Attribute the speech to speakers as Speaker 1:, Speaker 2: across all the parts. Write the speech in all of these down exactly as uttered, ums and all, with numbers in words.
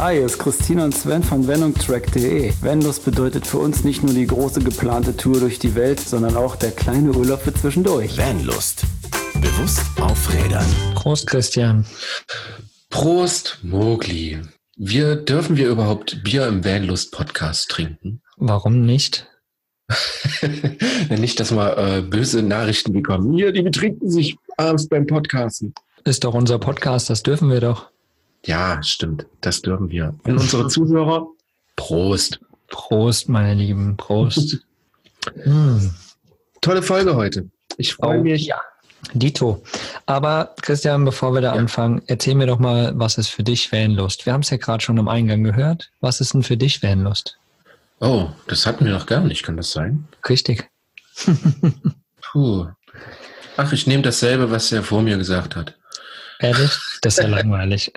Speaker 1: Hi, hier ist Christina und Sven von vanlusttrack punkt de. Vanlust bedeutet für uns nicht nur die große geplante Tour durch die Welt, sondern auch der kleine Urlaub für zwischendurch.
Speaker 2: Vanlust. Bewusst aufrädern.
Speaker 3: Prost, Christian.
Speaker 4: Prost, Mogli. Wir, dürfen wir überhaupt Bier im Vanlust-Podcast trinken?
Speaker 3: Warum nicht?
Speaker 4: Nicht, dass wir äh, böse Nachrichten bekommen. Hier, die betrinken sich abends beim Podcasten.
Speaker 3: Ist doch unser Podcast, das dürfen wir doch.
Speaker 4: Ja, stimmt, das dürfen wir. Und unsere Zuhörer, Prost.
Speaker 3: Prost, meine Lieben, Prost. hm.
Speaker 4: Tolle Folge heute. Ich freue
Speaker 3: oh,
Speaker 4: mich.
Speaker 3: Ja, Dito. Aber Christian, bevor wir da ja. anfangen, erzähl mir doch mal, was ist für dich Vanlust? Wir haben es ja gerade schon am Eingang gehört. Was ist denn für dich Vanlust?
Speaker 4: Oh, das hatten wir noch gar nicht, kann das sein?
Speaker 3: Richtig.
Speaker 4: Puh. Ach, ich nehme dasselbe, was er vor mir gesagt hat.
Speaker 3: Ehrlich? Das ist ja langweilig.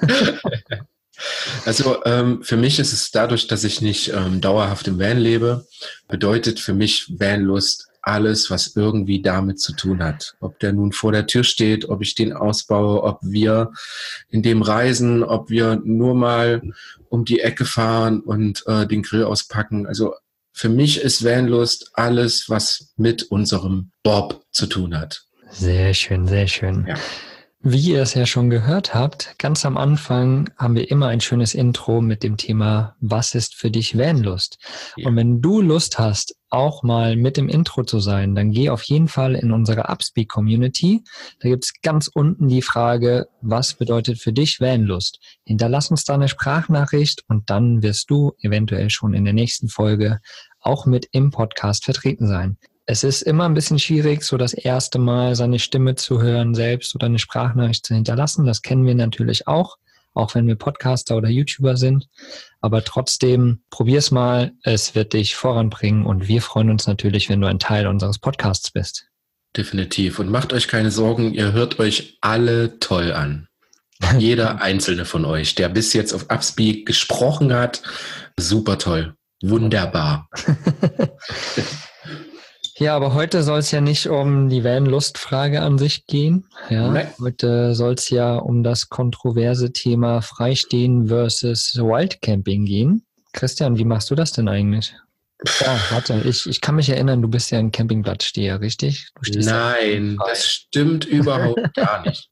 Speaker 4: Also ähm, für mich ist es dadurch, dass ich nicht ähm, dauerhaft im Van lebe, bedeutet für mich Vanlust alles, was irgendwie damit zu tun hat. Ob der nun vor der Tür steht, ob ich den ausbaue, ob wir in dem reisen, ob wir nur mal um die Ecke fahren und äh, den Grill auspacken. Also für mich ist Vanlust alles, was mit unserem Bob zu tun hat.
Speaker 3: Sehr schön, sehr schön.
Speaker 4: Ja.
Speaker 3: Wie ihr es ja schon gehört habt, ganz am Anfang haben wir immer ein schönes Intro mit dem Thema, was ist für dich Vanlust? Ja. Und wenn du Lust hast, auch mal mit dem Intro zu sein, dann geh auf jeden Fall in unsere Upspeak-Community. Da gibt's ganz unten die Frage, was bedeutet für dich Vanlust? Hinterlass uns da eine Sprachnachricht und dann wirst du eventuell schon in der nächsten Folge auch mit im Podcast vertreten sein. Es ist immer ein bisschen schwierig, so das erste Mal seine Stimme zu hören selbst oder eine Sprachnachricht zu hinterlassen. Das kennen wir natürlich auch, auch wenn wir Podcaster oder YouTuber sind. Aber trotzdem, probier's mal, es wird dich voranbringen und wir freuen uns natürlich, wenn du ein Teil unseres Podcasts bist.
Speaker 4: Definitiv. Und macht euch keine Sorgen, ihr hört euch alle toll an. Jeder einzelne von euch, der bis jetzt auf Upspeak gesprochen hat, super toll. Wunderbar.
Speaker 3: Ja, aber heute soll es ja nicht um die Vanlust-Frage an sich gehen. Ja, Nein. Heute soll es ja um das kontroverse Thema Freistehen versus Wildcamping gehen. Christian, wie machst du das denn eigentlich? Ja, warte, ich, ich kann mich erinnern, du bist ja ein Campingplatzsteher, richtig? Du stehst
Speaker 4: Nein, das stimmt überhaupt gar nicht.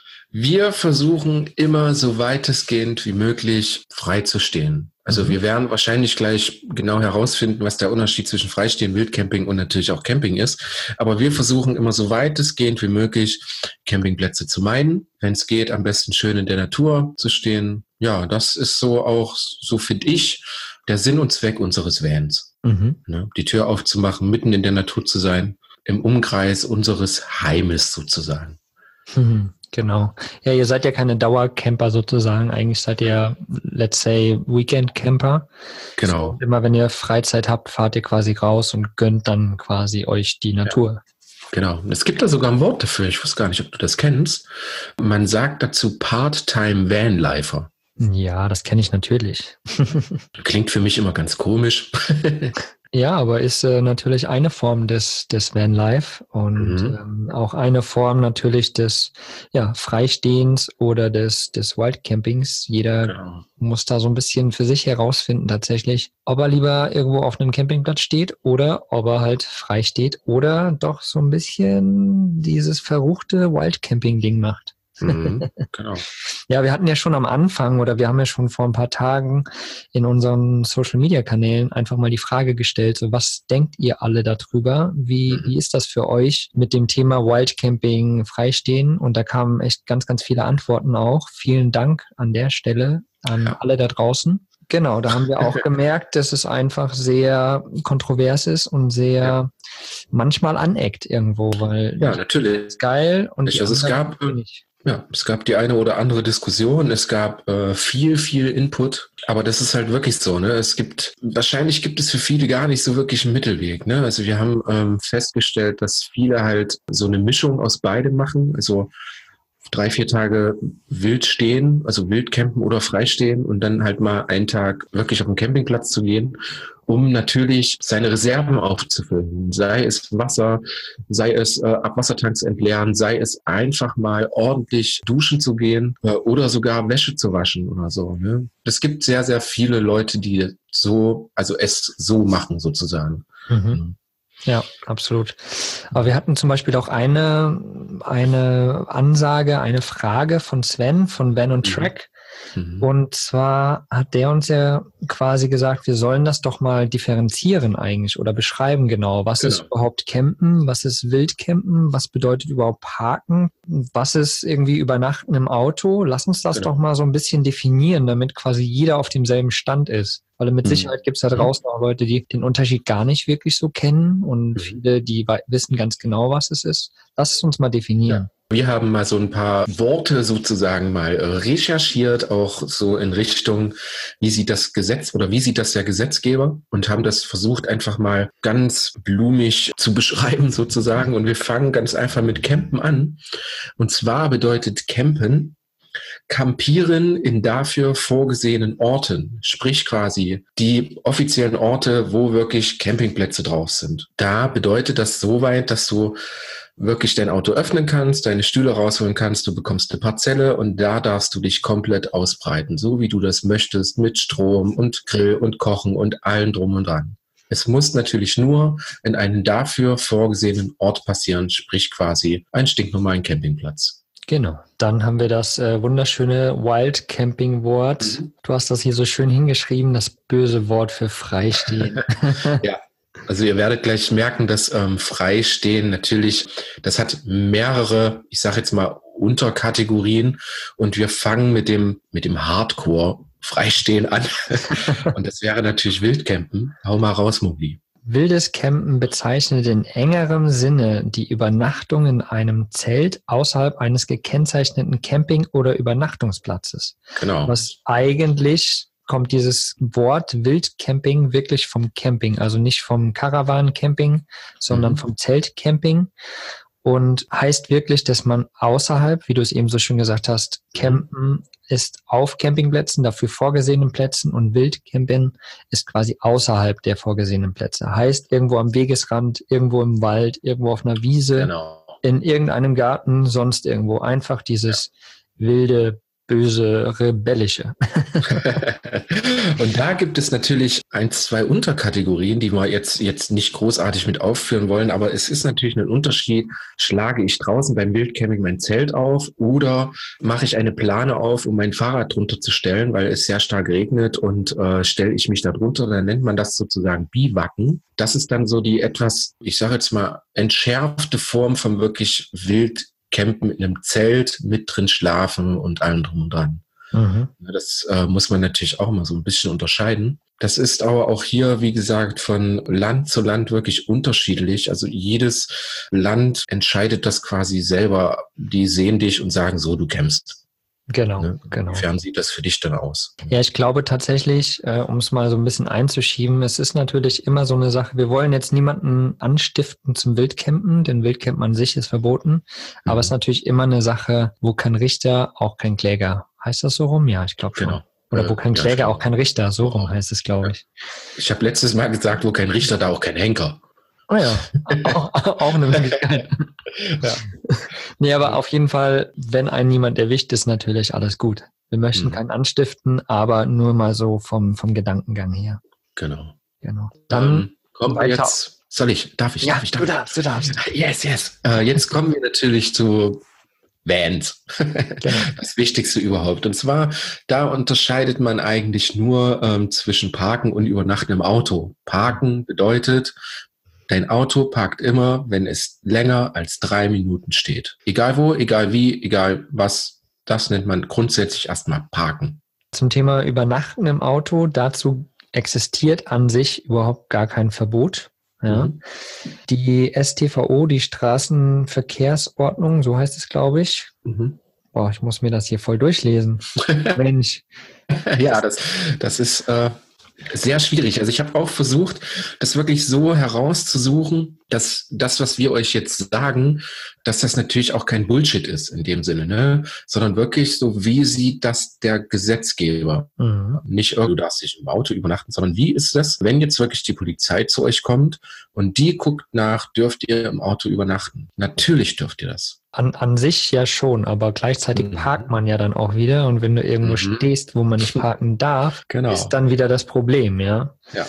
Speaker 4: Wir versuchen immer so weitestgehend wie möglich frei zu stehen. Also mhm. wir werden wahrscheinlich gleich genau herausfinden, was der Unterschied zwischen Freistehen, Wildcamping und natürlich auch Camping ist. Aber wir versuchen immer so weitestgehend wie möglich Campingplätze zu meiden. Wenn es geht, am besten schön in der Natur zu stehen. Ja, das ist so auch, so finde ich, der Sinn und Zweck unseres Vans. Mhm. Ne? Die Tür aufzumachen, mitten in der Natur zu sein, im Umkreis unseres Heimes sozusagen.
Speaker 3: Mhm. Genau. Ja, ihr seid ja keine Dauercamper sozusagen. Eigentlich seid ihr, let's say, Weekend-Camper.
Speaker 4: Genau.
Speaker 3: So, immer wenn ihr Freizeit habt, fahrt ihr quasi raus und gönnt dann quasi euch die Natur.
Speaker 4: Ja. Genau. Es gibt da sogar ein Wort dafür. Ich weiß gar nicht, ob du das kennst. Man sagt dazu Part-Time Vanlifer.
Speaker 3: Ja, das kenne ich natürlich.
Speaker 4: Klingt für mich immer ganz komisch.
Speaker 3: Ja, aber ist äh, natürlich eine Form des des Vanlife und mhm. ähm, auch eine Form natürlich des ja Freistehens oder des des Wildcampings. Jeder genau. muss da so ein bisschen für sich herausfinden tatsächlich, ob er lieber irgendwo auf einem Campingplatz steht oder ob er halt frei steht oder doch so ein bisschen dieses verruchte Wildcamping-Ding macht.
Speaker 4: Mhm, genau.
Speaker 3: Ja, wir hatten ja schon am Anfang oder wir haben ja schon vor ein paar Tagen in unseren Social-Media-Kanälen einfach mal die Frage gestellt, so was denkt ihr alle darüber? Wie, mhm. wie ist das für euch mit dem Thema Wildcamping freistehen? Und da kamen echt ganz, ganz viele Antworten auch. Vielen Dank an der Stelle an ja. alle da draußen. Genau, da haben wir auch gemerkt, dass es einfach sehr kontrovers ist und sehr ja. manchmal aneckt irgendwo, weil
Speaker 4: ja, natürlich
Speaker 3: ist geil und
Speaker 4: also es gab nicht. Ja, es gab die eine oder andere Diskussion, es gab äh, viel, viel Input, aber das ist halt wirklich so, ne? Es gibt, wahrscheinlich gibt es für viele gar nicht so wirklich einen Mittelweg, ne? Also wir haben ähm, festgestellt, dass viele halt so eine Mischung aus beidem machen, also drei, vier Tage wild stehen, also wild campen oder frei stehen und dann halt mal einen Tag wirklich auf den Campingplatz zu gehen, um natürlich seine Reserven aufzufüllen. Sei es Wasser, sei es äh, Abwassertanks entleeren, sei es einfach mal ordentlich duschen zu gehen äh, oder sogar Wäsche zu waschen oder so. Ne? Es gibt sehr, sehr viele Leute, die so, also es so machen sozusagen.
Speaker 3: Mhm. Ja, absolut. Aber wir hatten zum Beispiel auch eine, eine Ansage, eine Frage von Sven von Van und Track. Mhm. Und zwar hat der uns ja quasi gesagt, wir sollen das doch mal differenzieren eigentlich oder beschreiben genau. Was genau. ist überhaupt Campen? Was ist Wildcampen? Was bedeutet überhaupt Parken? Was ist irgendwie Übernachten im Auto? Lass uns das genau. doch mal so ein bisschen definieren, damit quasi jeder auf demselben Stand ist. Weil mit Sicherheit gibt es da draußen auch Leute, die den Unterschied gar nicht wirklich so kennen und mhm. viele, die wissen ganz genau, was es ist. Lass es uns mal definieren.
Speaker 4: Ja. Wir haben mal so ein paar Worte sozusagen mal recherchiert, auch so in Richtung, wie sieht das Gesetz oder wie sieht das der Gesetzgeber, und haben das versucht einfach mal ganz blumig zu beschreiben sozusagen. Und wir fangen ganz einfach mit Campen an. Und zwar bedeutet Campen Campieren in dafür vorgesehenen Orten, sprich quasi die offiziellen Orte, wo wirklich Campingplätze drauf sind. Da bedeutet das soweit, dass du wirklich dein Auto öffnen kannst, deine Stühle rausholen kannst, du bekommst eine Parzelle und da darfst du dich komplett ausbreiten, so wie du das möchtest, mit Strom und Grill und Kochen und allem drum und dran. Es muss natürlich nur in einem dafür vorgesehenen Ort passieren, sprich quasi einen stinknormalen Campingplatz.
Speaker 3: Genau. Dann haben wir das äh, wunderschöne Wild Camping Wort. Mhm. Du hast das hier so schön hingeschrieben, das böse Wort für Freistehen.
Speaker 4: Ja. Also ihr werdet gleich merken, dass ähm, Freistehen natürlich, das hat mehrere, ich sage jetzt mal, Unterkategorien, und wir fangen mit dem mit dem Hardcore Freistehen an. Und das wäre natürlich Wildcampen. Hau mal raus, Mogli.
Speaker 3: Wildes Campen bezeichnet in engerem Sinne die Übernachtung in einem Zelt außerhalb eines gekennzeichneten Camping- oder Übernachtungsplatzes.
Speaker 4: Genau.
Speaker 3: Was eigentlich kommt dieses Wort Wildcamping wirklich vom Camping, also nicht vom Caravan-Camping, sondern mhm. vom Zeltcamping, und heißt wirklich, dass man außerhalb, wie du es eben so schön gesagt hast, campen ist auf Campingplätzen, dafür vorgesehenen Plätzen, und Wildcampen ist quasi außerhalb der vorgesehenen Plätze. Heißt irgendwo am Wegesrand, irgendwo im Wald, irgendwo auf einer Wiese, genau. in irgendeinem Garten, sonst irgendwo. Einfach dieses ja. wilde, böse, rebellische.
Speaker 4: Und da gibt es natürlich ein, zwei Unterkategorien, die wir jetzt, jetzt nicht großartig mit aufführen wollen, aber es ist natürlich ein Unterschied. Schlage ich draußen beim Wildcamping mein Zelt auf oder mache ich eine Plane auf, um mein Fahrrad drunter zu stellen, weil es sehr stark regnet, und äh, stelle ich mich da drunter, dann nennt man das sozusagen Biwaken. Das ist dann so die etwas, ich sage jetzt mal, entschärfte Form von wirklich wild Campen in einem Zelt, mit drin schlafen und allem drum und dran. Mhm. Das äh, muss man natürlich auch mal so ein bisschen unterscheiden. Das ist aber auch hier, wie gesagt, von Land zu Land wirklich unterschiedlich. Also jedes Land entscheidet das quasi selber. Die sehen dich und sagen so, du campst.
Speaker 3: Genau,
Speaker 4: ne?
Speaker 3: genau.
Speaker 4: Inwiefern sieht das für dich dann aus?
Speaker 3: Ja, ich glaube tatsächlich, äh, um es mal so ein bisschen einzuschieben, es ist natürlich immer so eine Sache, wir wollen jetzt niemanden anstiften zum Wildcampen, denn Wildcampen an sich ist verboten, mhm. aber es ist natürlich immer eine Sache, wo kein Richter, auch kein Kläger. Heißt das so rum? Ja, ich glaube schon. Genau. Oder wo kein Kläger, ja, auch kein Richter, so rum heißt es, glaube ich.
Speaker 4: Ich habe letztes Mal gesagt, wo kein Richter, da auch kein Henker.
Speaker 3: Oh ja, auch, auch eine Möglichkeit. Ja. Nee, aber auf jeden Fall, wenn einen niemand erwischt, ist natürlich alles gut. Wir möchten mhm. keinen anstiften, aber nur mal so vom, vom Gedankengang her.
Speaker 4: Genau.
Speaker 3: Genau. Dann ähm,
Speaker 4: kommen wir jetzt. Soll ich? Darf ich?
Speaker 3: Ja,
Speaker 4: darf ich? Darf
Speaker 3: du darfst, du darfst.
Speaker 4: Yes, yes. Äh, jetzt kommen wir natürlich zu Vans. Genau. Das Wichtigste überhaupt. Und zwar, da unterscheidet man eigentlich nur ähm, zwischen Parken und Übernachten im Auto. Parken bedeutet, dein Auto parkt immer, wenn es länger als drei Minuten steht. Egal wo, egal wie, egal was, das nennt man grundsätzlich erstmal Parken.
Speaker 3: Zum Thema Übernachten im Auto, dazu existiert an sich überhaupt gar kein Verbot. Ja. Mhm. Die S T V O, die Straßenverkehrsordnung, so heißt es, glaube ich. Mhm. Boah, ich muss mir das hier voll durchlesen. Mensch.
Speaker 4: Ja, das, das ist... Äh Sehr schwierig. Also ich habe auch versucht, das wirklich so herauszusuchen, dass das, was wir euch jetzt sagen, dass das natürlich auch kein Bullshit ist in dem Sinne, ne? Sondern wirklich so, wie sieht das der Gesetzgeber? Mhm. Nicht, oh, du darfst dich im Auto übernachten, sondern wie ist das, wenn jetzt wirklich die Polizei zu euch kommt und die guckt nach, dürft ihr im Auto übernachten? Natürlich dürft ihr das.
Speaker 3: An, an sich ja schon, aber gleichzeitig mhm. parkt man ja dann auch wieder und wenn du irgendwo mhm. stehst, wo man nicht parken darf, genau. ist dann wieder das Problem, ja.
Speaker 4: Ja.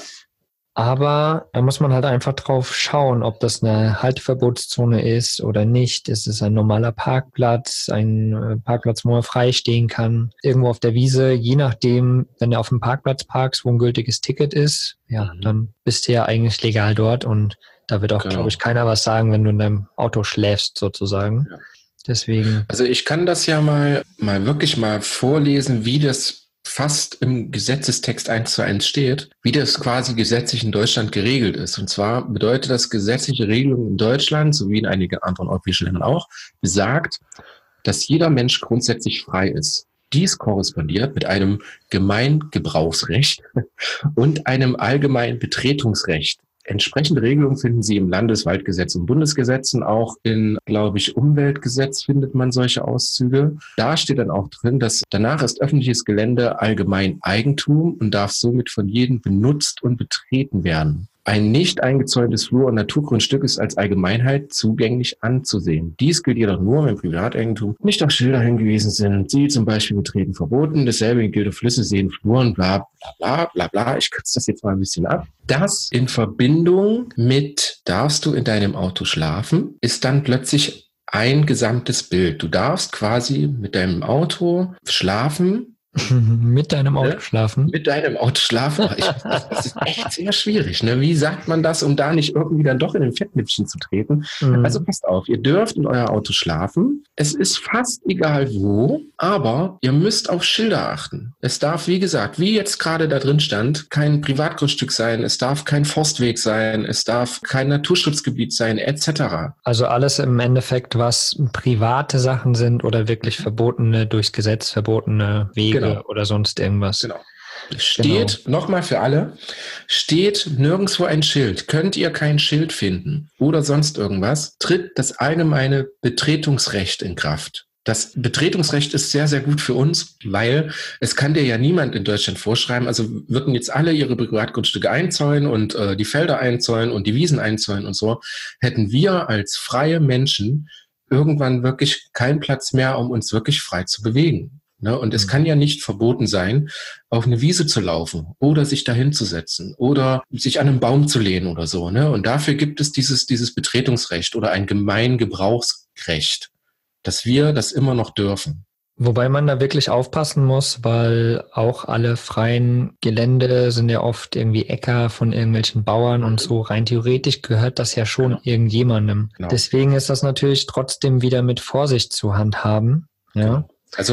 Speaker 3: Aber da muss man halt einfach drauf schauen, ob das eine Halteverbotszone ist oder nicht. Ist es ein normaler Parkplatz, ein Parkplatz, wo man frei stehen kann, irgendwo auf der Wiese. Je nachdem, wenn du auf dem Parkplatz parkst, wo ein gültiges Ticket ist, ja, mhm. dann bist du ja eigentlich legal dort und da wird auch, genau. glaube ich, keiner was sagen, wenn du in deinem Auto schläfst, sozusagen. Ja. Deswegen.
Speaker 4: Also ich kann das ja mal, mal wirklich mal vorlesen, wie das fast im Gesetzestext eins zu eins steht, wie das quasi gesetzlich in Deutschland geregelt ist. Und zwar bedeutet das, gesetzliche Regelung in Deutschland, sowie in einigen anderen europäischen Ländern auch, besagt, dass jeder Mensch grundsätzlich frei ist. Dies korrespondiert mit einem Gemeingebrauchsrecht und einem allgemeinen Betretungsrecht. Entsprechende Regelungen finden Sie im Landeswaldgesetz und Bundesgesetzen, auch in, glaube ich, Umweltgesetz findet man solche Auszüge. Da steht dann auch drin, dass danach ist öffentliches Gelände allgemein Eigentum und darf somit von jedem benutzt und betreten werden. Ein nicht eingezäuntes Flur- und Naturgrundstück ist als Allgemeinheit zugänglich anzusehen. Dies gilt jedoch nur, wenn Privateigentum nicht auf Schilder hingewiesen sind, sie zum Beispiel betreten verboten. Dasselbe gilt auf Flüsse, Seen, Fluren, bla bla bla bla bla. Ich kürze das jetzt mal ein bisschen ab. Das in Verbindung mit darfst du in deinem Auto schlafen, ist dann plötzlich ein gesamtes Bild. Du darfst quasi mit deinem Auto schlafen.
Speaker 3: Mit deinem Auto ne? schlafen?
Speaker 4: Mit deinem Auto schlafen. Ich, das ist echt sehr schwierig. Ne? Wie sagt man das, um da nicht irgendwie dann doch in den Fettnäpfchen zu treten? Mhm. Also passt auf, ihr dürft in euer Auto schlafen. Es ist fast egal wo, aber ihr müsst auf Schilder achten. Es darf, wie gesagt, wie jetzt gerade da drin stand, kein Privatgrundstück sein, es darf kein Forstweg sein, es darf kein Naturschutzgebiet sein, et cetera.
Speaker 3: Also alles im Endeffekt, was private Sachen sind oder wirklich verbotene, durchs Gesetz verbotene Wege. Genau. Oder sonst irgendwas.
Speaker 4: Genau. Steht, genau. Nochmal für alle, steht nirgendwo ein Schild. Könnt ihr kein Schild finden oder sonst irgendwas, tritt das allgemeine Betretungsrecht in Kraft. Das Betretungsrecht ist sehr, sehr gut für uns, weil es kann dir ja niemand in Deutschland vorschreiben, also würden jetzt alle ihre Privatgrundstücke einzäunen und äh, die Felder einzäunen und die Wiesen einzäunen und so, hätten wir als freie Menschen irgendwann wirklich keinen Platz mehr, um uns wirklich frei zu bewegen. Ne, und es kann ja nicht verboten sein, auf eine Wiese zu laufen oder sich dahin zu setzen oder sich an einen Baum zu lehnen oder so. Ne? Und dafür gibt es dieses, dieses Betretungsrecht oder ein Gemeingebrauchsrecht, dass wir das immer noch dürfen.
Speaker 3: Wobei man da wirklich aufpassen muss, weil auch alle freien Gelände sind ja oft irgendwie Äcker von irgendwelchen Bauern und so. Rein theoretisch gehört das ja schon genau. irgendjemandem. Genau. Deswegen ist das natürlich trotzdem wieder mit Vorsicht zu handhaben. Ja.
Speaker 4: Genau. Also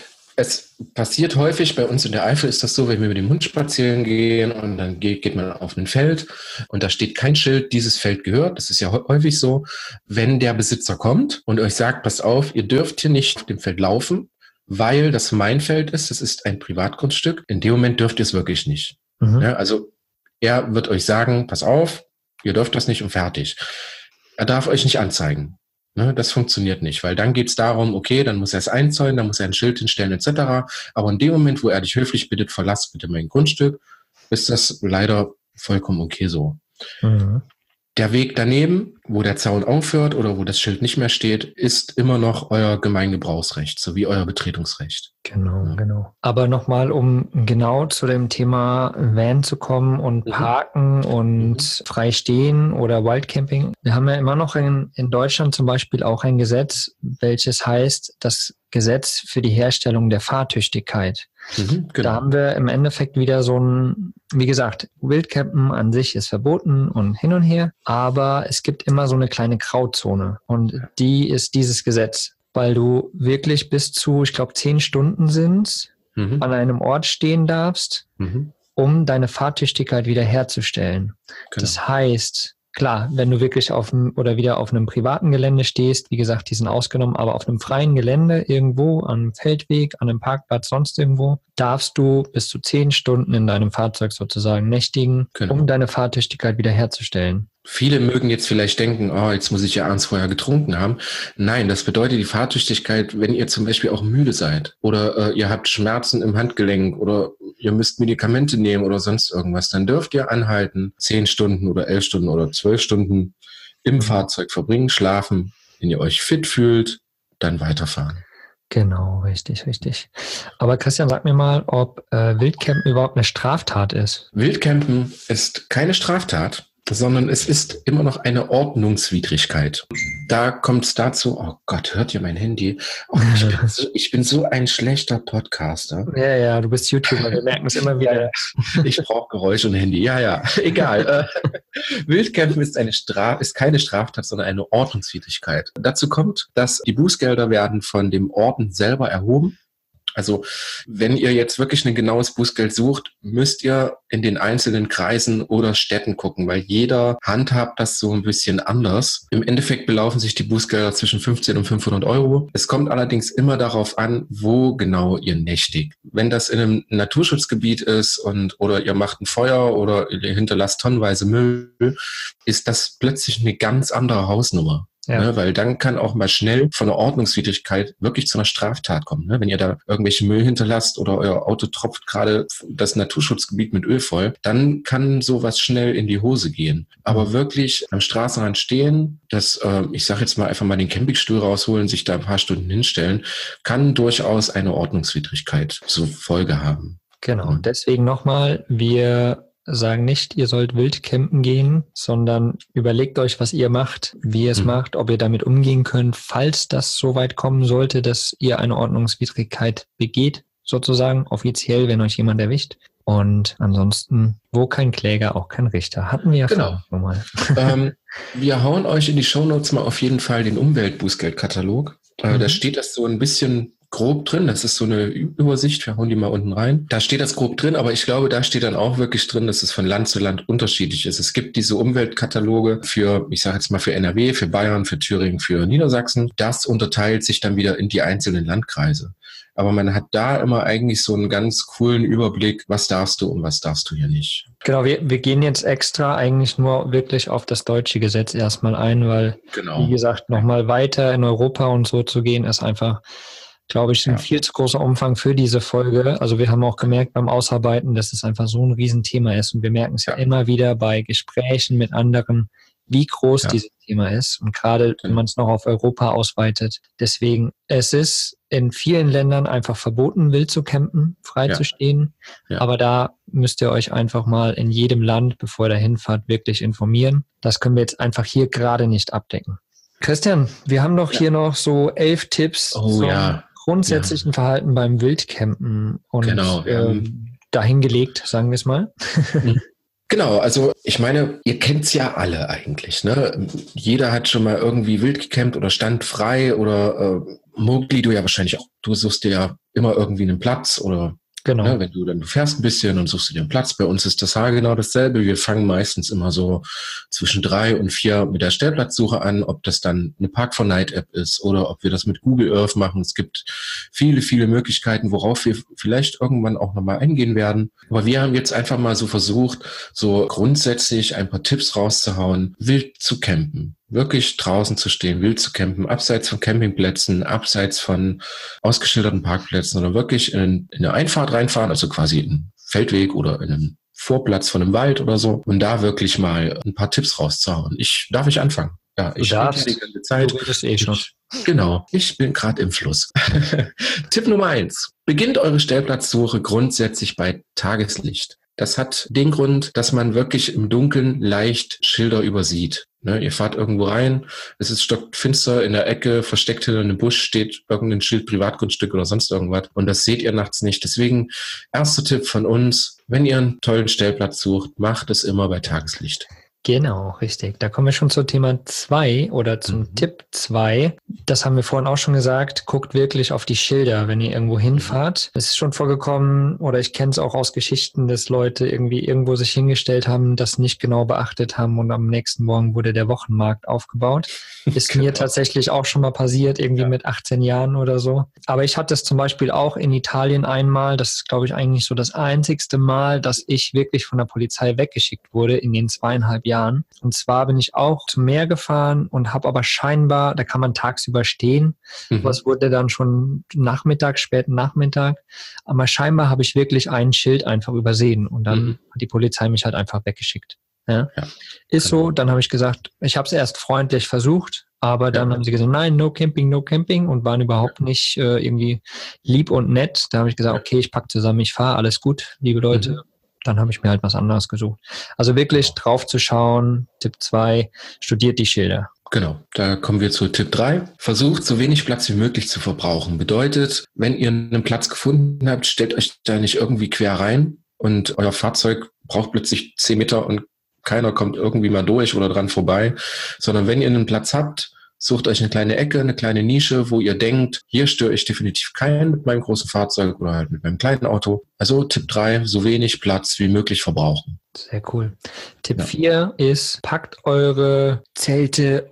Speaker 4: es passiert häufig, bei uns in der Eifel ist das so, wenn wir mit dem Hund spazieren gehen und dann geht, geht man auf ein Feld und da steht kein Schild, dieses Feld gehört. Das ist ja häufig so, wenn der Besitzer kommt und euch sagt, pass auf, ihr dürft hier nicht auf dem Feld laufen, weil das mein Feld ist, das ist ein Privatgrundstück. In dem Moment dürft ihr es wirklich nicht. Mhm. Ja, also er wird euch sagen, pass auf, ihr dürft das nicht und fertig. Er darf euch nicht anzeigen. Ne, das funktioniert nicht, weil dann geht es darum, okay, dann muss er es einzäunen, dann muss er ein Schild hinstellen et cetera. Aber in dem Moment, wo er dich höflich bittet, verlass bitte mein Grundstück, ist das leider vollkommen okay so. Mhm. Der Weg daneben, wo der Zaun aufhört oder wo das Schild nicht mehr steht, ist immer noch euer Gemeingebrauchsrecht, sowie euer Betretungsrecht.
Speaker 3: Genau, ja. genau. Aber nochmal, um genau zu dem Thema Van zu kommen und mhm. Parken und mhm. frei stehen oder Wildcamping. Wir haben ja immer noch in, in Deutschland zum Beispiel auch ein Gesetz, welches heißt das Gesetz für die Herstellung der Fahrtüchtigkeit. Mhm, genau. Da haben wir im Endeffekt wieder so ein, wie gesagt, Wildcampen an sich ist verboten und hin und her, aber es gibt immer so eine kleine Grauzone und ja. die ist dieses Gesetz, weil du wirklich bis zu, ich glaube, zehn Stunden sind, mhm. an einem Ort stehen darfst, mhm. um deine Fahrtüchtigkeit wiederherzustellen. Genau. Das heißt, klar, wenn du wirklich auf einem oder wieder auf einem privaten Gelände stehst, wie gesagt, die sind ausgenommen, aber auf einem freien Gelände irgendwo, an einem Feldweg, an einem Parkplatz, sonst irgendwo, darfst du bis zu zehn Stunden in deinem Fahrzeug sozusagen nächtigen, genau. um deine Fahrtüchtigkeit wiederherzustellen.
Speaker 4: Viele mögen jetzt vielleicht denken, oh, jetzt muss ich ja abends vorher getrunken haben. Nein, das bedeutet die Fahrtüchtigkeit, wenn ihr zum Beispiel auch müde seid oder äh, ihr habt Schmerzen im Handgelenk oder ihr müsst Medikamente nehmen oder sonst irgendwas, dann dürft ihr anhalten, zehn Stunden oder elf Stunden oder zwölf Stunden im mhm. Fahrzeug verbringen, schlafen, wenn ihr euch fit fühlt, dann weiterfahren.
Speaker 3: Genau, richtig, richtig. Aber Christian, sag mir mal, ob äh, Wildcampen überhaupt eine Straftat ist.
Speaker 4: Wildcampen ist keine Straftat, sondern es ist immer noch eine Ordnungswidrigkeit. Da kommt es dazu, oh Gott, hört ihr mein Handy? Oh, ich, bin so, ich bin so ein schlechter Podcaster.
Speaker 3: Ja, ja, du bist YouTuber, wir merken es immer wieder.
Speaker 4: Ich brauche Geräusch und Handy, ja, ja, egal. Wildcampen ist, eine Straf, ist keine Straftat, sondern eine Ordnungswidrigkeit. Dazu kommt, dass die Bußgelder werden von dem Orden selber erhoben. Also wenn ihr jetzt wirklich ein genaues Bußgeld sucht, müsst ihr in den einzelnen Kreisen oder Städten gucken, weil jeder handhabt das so ein bisschen anders. Im Endeffekt belaufen sich die Bußgelder zwischen fünfzehn und fünfhundert Euro. Es kommt allerdings immer darauf an, wo genau ihr nächtigt. Wenn das in einem Naturschutzgebiet ist und oder ihr macht ein Feuer oder ihr hinterlasst tonnenweise Müll, ist das plötzlich eine ganz andere Hausnummer. Ja. Ne, weil dann kann auch mal schnell von einer Ordnungswidrigkeit wirklich zu einer Straftat kommen. Ne? Wenn ihr da irgendwelche Müll hinterlasst oder euer Auto tropft gerade das Naturschutzgebiet mit Öl voll, dann kann sowas schnell in die Hose gehen. Aber wirklich am Straßenrand stehen, das, äh, ich sage jetzt mal einfach mal den Campingstuhl rausholen, sich da ein paar Stunden hinstellen, kann durchaus eine Ordnungswidrigkeit zur Folge haben.
Speaker 3: Genau, deswegen nochmal, wir sagen nicht, ihr sollt wild campen gehen, sondern überlegt euch, was ihr macht, wie ihr es mhm. macht, ob ihr damit umgehen könnt, falls das so weit kommen sollte, dass ihr eine Ordnungswidrigkeit begeht, sozusagen offiziell, wenn euch jemand erwischt. Und ansonsten, wo kein Kläger, auch kein Richter. Hatten wir ja
Speaker 4: genau.
Speaker 3: schon mal.
Speaker 4: ähm, wir hauen euch in die Shownotes mal auf jeden Fall den Umweltbußgeldkatalog. Äh, mhm. Da steht das so ein bisschen grob drin, das ist so eine Übersicht, wir hauen die mal unten rein. Da steht das grob drin, aber ich glaube, da steht dann auch wirklich drin, dass es von Land zu Land unterschiedlich ist. Es gibt diese Umweltkataloge für, ich sage jetzt mal für N R W, für Bayern, für Thüringen, für Niedersachsen. Das unterteilt sich dann wieder in die einzelnen Landkreise. Aber man hat da immer eigentlich so einen ganz coolen Überblick, was darfst du und was darfst du hier nicht.
Speaker 3: Genau, wir, wir gehen jetzt extra eigentlich nur wirklich auf das deutsche Gesetz erstmal ein, weil, genau. wie gesagt, nochmal weiter in Europa und so zu gehen, ist einfach, glaube ich, ein ja. viel zu großer Umfang für diese Folge. Also wir haben auch gemerkt beim Ausarbeiten, dass es einfach so ein Riesenthema ist. Und wir merken es ja, ja immer wieder bei Gesprächen mit anderen, wie groß ja. dieses Thema ist. Und gerade, wenn man es noch auf Europa ausweitet. Deswegen, es ist in vielen Ländern einfach verboten, wild zu campen, frei ja. zu stehen. Ja. Aber da müsst ihr euch einfach mal in jedem Land, bevor ihr da hinfahrt, wirklich informieren. Das können wir jetzt einfach hier gerade nicht abdecken. Christian, wir haben doch ja. hier noch so elf Tipps
Speaker 4: oh, zum ja.
Speaker 3: grundsätzlichen ja. Verhalten beim Wildcampen und
Speaker 4: genau,
Speaker 3: äh, dahingelegt, sagen wir es mal.
Speaker 4: Genau, also ich meine, ihr kennt's ja alle eigentlich, ne? Jeder hat schon mal irgendwie wild gecampt oder stand frei oder äh, Mowgli, du ja wahrscheinlich auch. Du suchst dir ja immer irgendwie einen Platz oder
Speaker 3: genau.
Speaker 4: ne, wenn du dann du fährst ein bisschen und suchst dir den Platz. Bei uns ist das genau dasselbe. Wir fangen meistens immer so zwischen drei und vier mit der Stellplatzsuche an, ob das dann eine Park four Night App ist oder ob wir das mit Google Earth machen. Es gibt viele, viele Möglichkeiten, worauf wir vielleicht irgendwann auch nochmal eingehen werden. Aber wir haben jetzt einfach mal so versucht, so grundsätzlich ein paar Tipps rauszuhauen, wild zu campen. Wirklich draußen zu stehen, wild zu campen, abseits von Campingplätzen, abseits von ausgeschilderten Parkplätzen oder wirklich in, in eine Einfahrt reinfahren, also quasi in einen Feldweg oder in einen Vorplatz von einem Wald oder so und da wirklich mal ein paar Tipps rauszuhauen. Ich, darf ich anfangen? Ja, ich
Speaker 3: habe
Speaker 4: die ganze Zeit.
Speaker 3: Du redest eh schon.
Speaker 4: Ich, genau, ich bin gerade im Fluss. Tipp Nummer eins. Beginnt eure Stellplatzsuche grundsätzlich bei Tageslicht. Das hat den Grund, dass man wirklich im Dunkeln leicht Schilder übersieht. Ne, ihr fahrt irgendwo rein, es ist stockfinster, in der Ecke, versteckt hinter einem Busch steht irgendein Schild, Privatgrundstück oder sonst irgendwas. Und das seht ihr nachts nicht. Deswegen, erster Tipp von uns, wenn ihr einen tollen Stellplatz sucht, macht es immer bei Tageslicht.
Speaker 3: Genau, richtig. Da kommen wir schon zum Thema zwei oder zum mhm. Tipp zwei. Das haben wir vorhin auch schon gesagt. Guckt wirklich auf die Schilder, wenn ihr irgendwo hinfahrt. Es ist schon vorgekommen, oder ich kenne es auch aus Geschichten, dass Leute irgendwie irgendwo sich hingestellt haben, das nicht genau beachtet haben und am nächsten Morgen wurde der Wochenmarkt aufgebaut. Ist genau. mir tatsächlich auch schon mal passiert, irgendwie ja. mit achtzehn Jahren oder so. Aber ich hatte es zum Beispiel auch in Italien einmal. Das ist, glaube ich, eigentlich so das einzigste Mal, dass ich wirklich von der Polizei weggeschickt wurde in den zweieinhalb Jahren. Jahren. Und zwar bin ich auch zum Meer gefahren und habe aber scheinbar, da kann man tagsüber stehen, mhm. aber es wurde dann schon Nachmittag, späten Nachmittag, aber scheinbar habe ich wirklich ein Schild einfach übersehen und dann mhm. hat die Polizei mich halt einfach weggeschickt. Ja. Ja, ist genau. so, dann habe ich gesagt, ich habe es erst freundlich versucht, aber dann ja. haben sie gesagt, nein, no camping, no camping und waren überhaupt ja. nicht äh, irgendwie lieb und nett. Da habe ich gesagt, okay, ich packe zusammen, ich fahre, alles gut, liebe Leute. Mhm. Dann habe ich mir halt was anderes gesucht. Also wirklich genau. drauf zu schauen. Tipp zwei, studiert die Schilder.
Speaker 4: Genau, da kommen wir zu Tipp drei. Versucht, so wenig Platz wie möglich zu verbrauchen. Bedeutet, wenn ihr einen Platz gefunden habt, stellt euch da nicht irgendwie quer rein und euer Fahrzeug braucht plötzlich zehn Meter und keiner kommt irgendwie mal durch oder dran vorbei, sondern wenn ihr einen Platz habt, sucht euch eine kleine Ecke, eine kleine Nische, wo ihr denkt, hier störe ich definitiv keinen mit meinem großen Fahrzeug oder halt mit meinem kleinen Auto. Also Tipp drei, so wenig Platz wie möglich verbrauchen.
Speaker 3: Sehr cool. Tipp vier ja. ist, packt eure Zelte,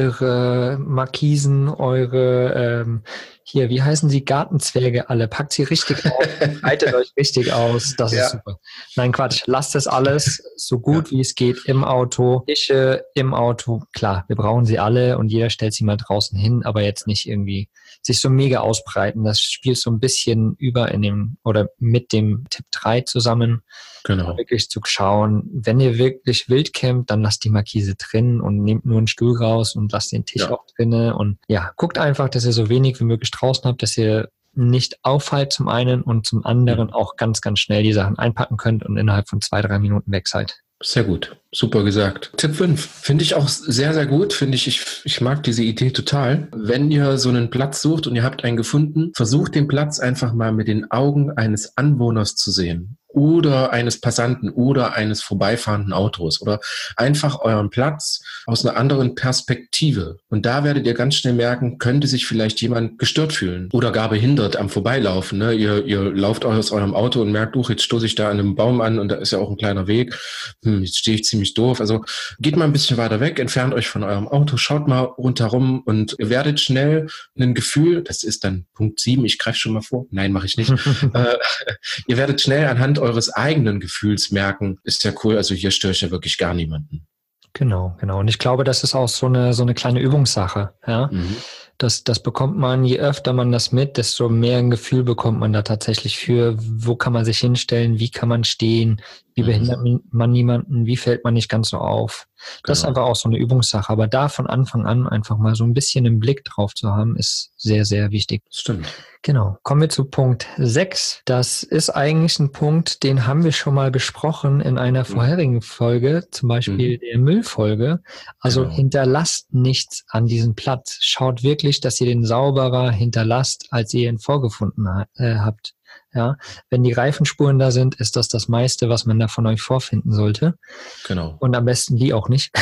Speaker 3: eure Markisen, eure, ähm, hier, wie heißen sie, Gartenzwerge alle. Packt sie richtig auf, breitet euch richtig aus. Das ja. ist super. Nein, Quatsch. Lasst das alles so gut ja. wie es geht im Auto. Tische im Auto. Klar, wir brauchen sie alle und jeder stellt sie mal draußen hin, aber jetzt nicht irgendwie sich so mega ausbreiten. Das spielt so ein bisschen über in dem oder mit dem Tipp drei zusammen. Genau. Wirklich zu schauen, wenn ihr wirklich wild campt, dann lasst die Markise drin und nehmt nur einen Stuhl raus und lasst den Tisch ja. auch drinnen. Und ja, guckt einfach, dass ihr so wenig wie möglich draußen habt, dass ihr nicht auffallt zum einen und zum anderen ja. auch ganz, ganz schnell die Sachen einpacken könnt und innerhalb von zwei, drei Minuten weg seid.
Speaker 4: Sehr gut, super gesagt. Tipp fünf finde ich auch sehr, sehr gut. Finde ich, ich, ich mag diese Idee total. Wenn ihr so einen Platz sucht und ihr habt einen gefunden, versucht den Platz einfach mal mit den Augen eines Anwohners zu sehen. Oder eines Passanten oder eines vorbeifahrenden Autos oder einfach euren Platz aus einer anderen Perspektive. Und da werdet ihr ganz schnell merken, könnte sich vielleicht jemand gestört fühlen oder gar behindert am Vorbeilaufen. Ne? Ihr, ihr lauft aus eurem Auto und merkt, uh, jetzt stoße ich da an einem Baum an und da ist ja auch ein kleiner Weg. Hm, jetzt stehe ich ziemlich doof. Also geht mal ein bisschen weiter weg, entfernt euch von eurem Auto, schaut mal rundherum und ihr werdet schnell ein Gefühl, das ist dann Punkt sieben, ich greife schon mal vor. Nein, mache ich nicht. äh, ihr werdet schnell anhand eures eigenen Gefühls merken, ist ja cool, also hier störe ich ja wirklich gar niemanden.
Speaker 3: Genau, genau. Und ich glaube, das ist auch so eine so eine kleine Übungssache. Ja? Mhm. Das, das bekommt man, je öfter man das mit, desto mehr ein Gefühl bekommt man da tatsächlich für, wo kann man sich hinstellen, wie kann man stehen, wie behindert mhm. man niemanden, wie fällt man nicht ganz so auf. Das genau. ist einfach auch so eine Übungssache. Aber da von Anfang an einfach mal so ein bisschen einen Blick drauf zu haben, ist sehr, sehr wichtig.
Speaker 4: Stimmt.
Speaker 3: Genau. Kommen wir zu Punkt sechs. Das ist eigentlich ein Punkt, den haben wir schon mal besprochen in einer vorherigen Folge, zum Beispiel mhm. der Müllfolge. Also genau. hinterlasst nichts an diesem Platz. Schaut wirklich, dass ihr den sauberer hinterlasst, als ihr ihn vorgefunden ha- äh, habt. Ja, wenn die Reifenspuren da sind, ist das das meiste, was man da von euch vorfinden sollte.
Speaker 4: Genau.
Speaker 3: Und am besten die auch nicht.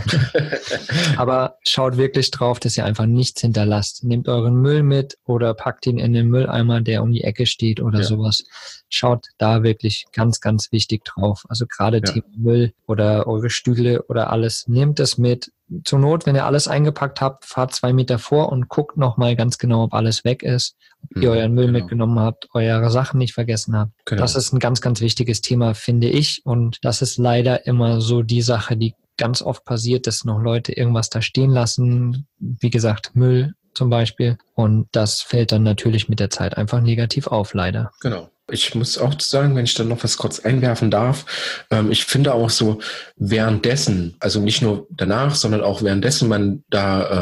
Speaker 3: Aber schaut wirklich drauf, dass ihr einfach nichts hinterlasst. Nehmt euren Müll mit oder packt ihn in den Mülleimer, der um die Ecke steht oder ja. sowas. Schaut da wirklich ganz, ganz wichtig drauf. Also gerade ja. Thema Müll oder eure Stühle oder alles. Nehmt es mit. Zur Not, wenn ihr alles eingepackt habt, fahrt zwei Meter vor und guckt nochmal ganz genau, ob alles weg ist, ob ihr euren Müll genau. mitgenommen habt, eure Sachen nicht vergessen habt. Genau. Das ist ein ganz, ganz wichtiges Thema, finde ich. Und das ist leider immer so die Sache, die ganz oft passiert, dass noch Leute irgendwas da stehen lassen. Wie gesagt, Müll zum Beispiel. Und das fällt dann natürlich mit der Zeit einfach negativ auf, leider.
Speaker 4: Genau. Ich muss auch sagen, wenn ich dann noch was kurz einwerfen darf, ähm, ich finde auch so währenddessen, also nicht nur danach, sondern auch währenddessen man da ähm,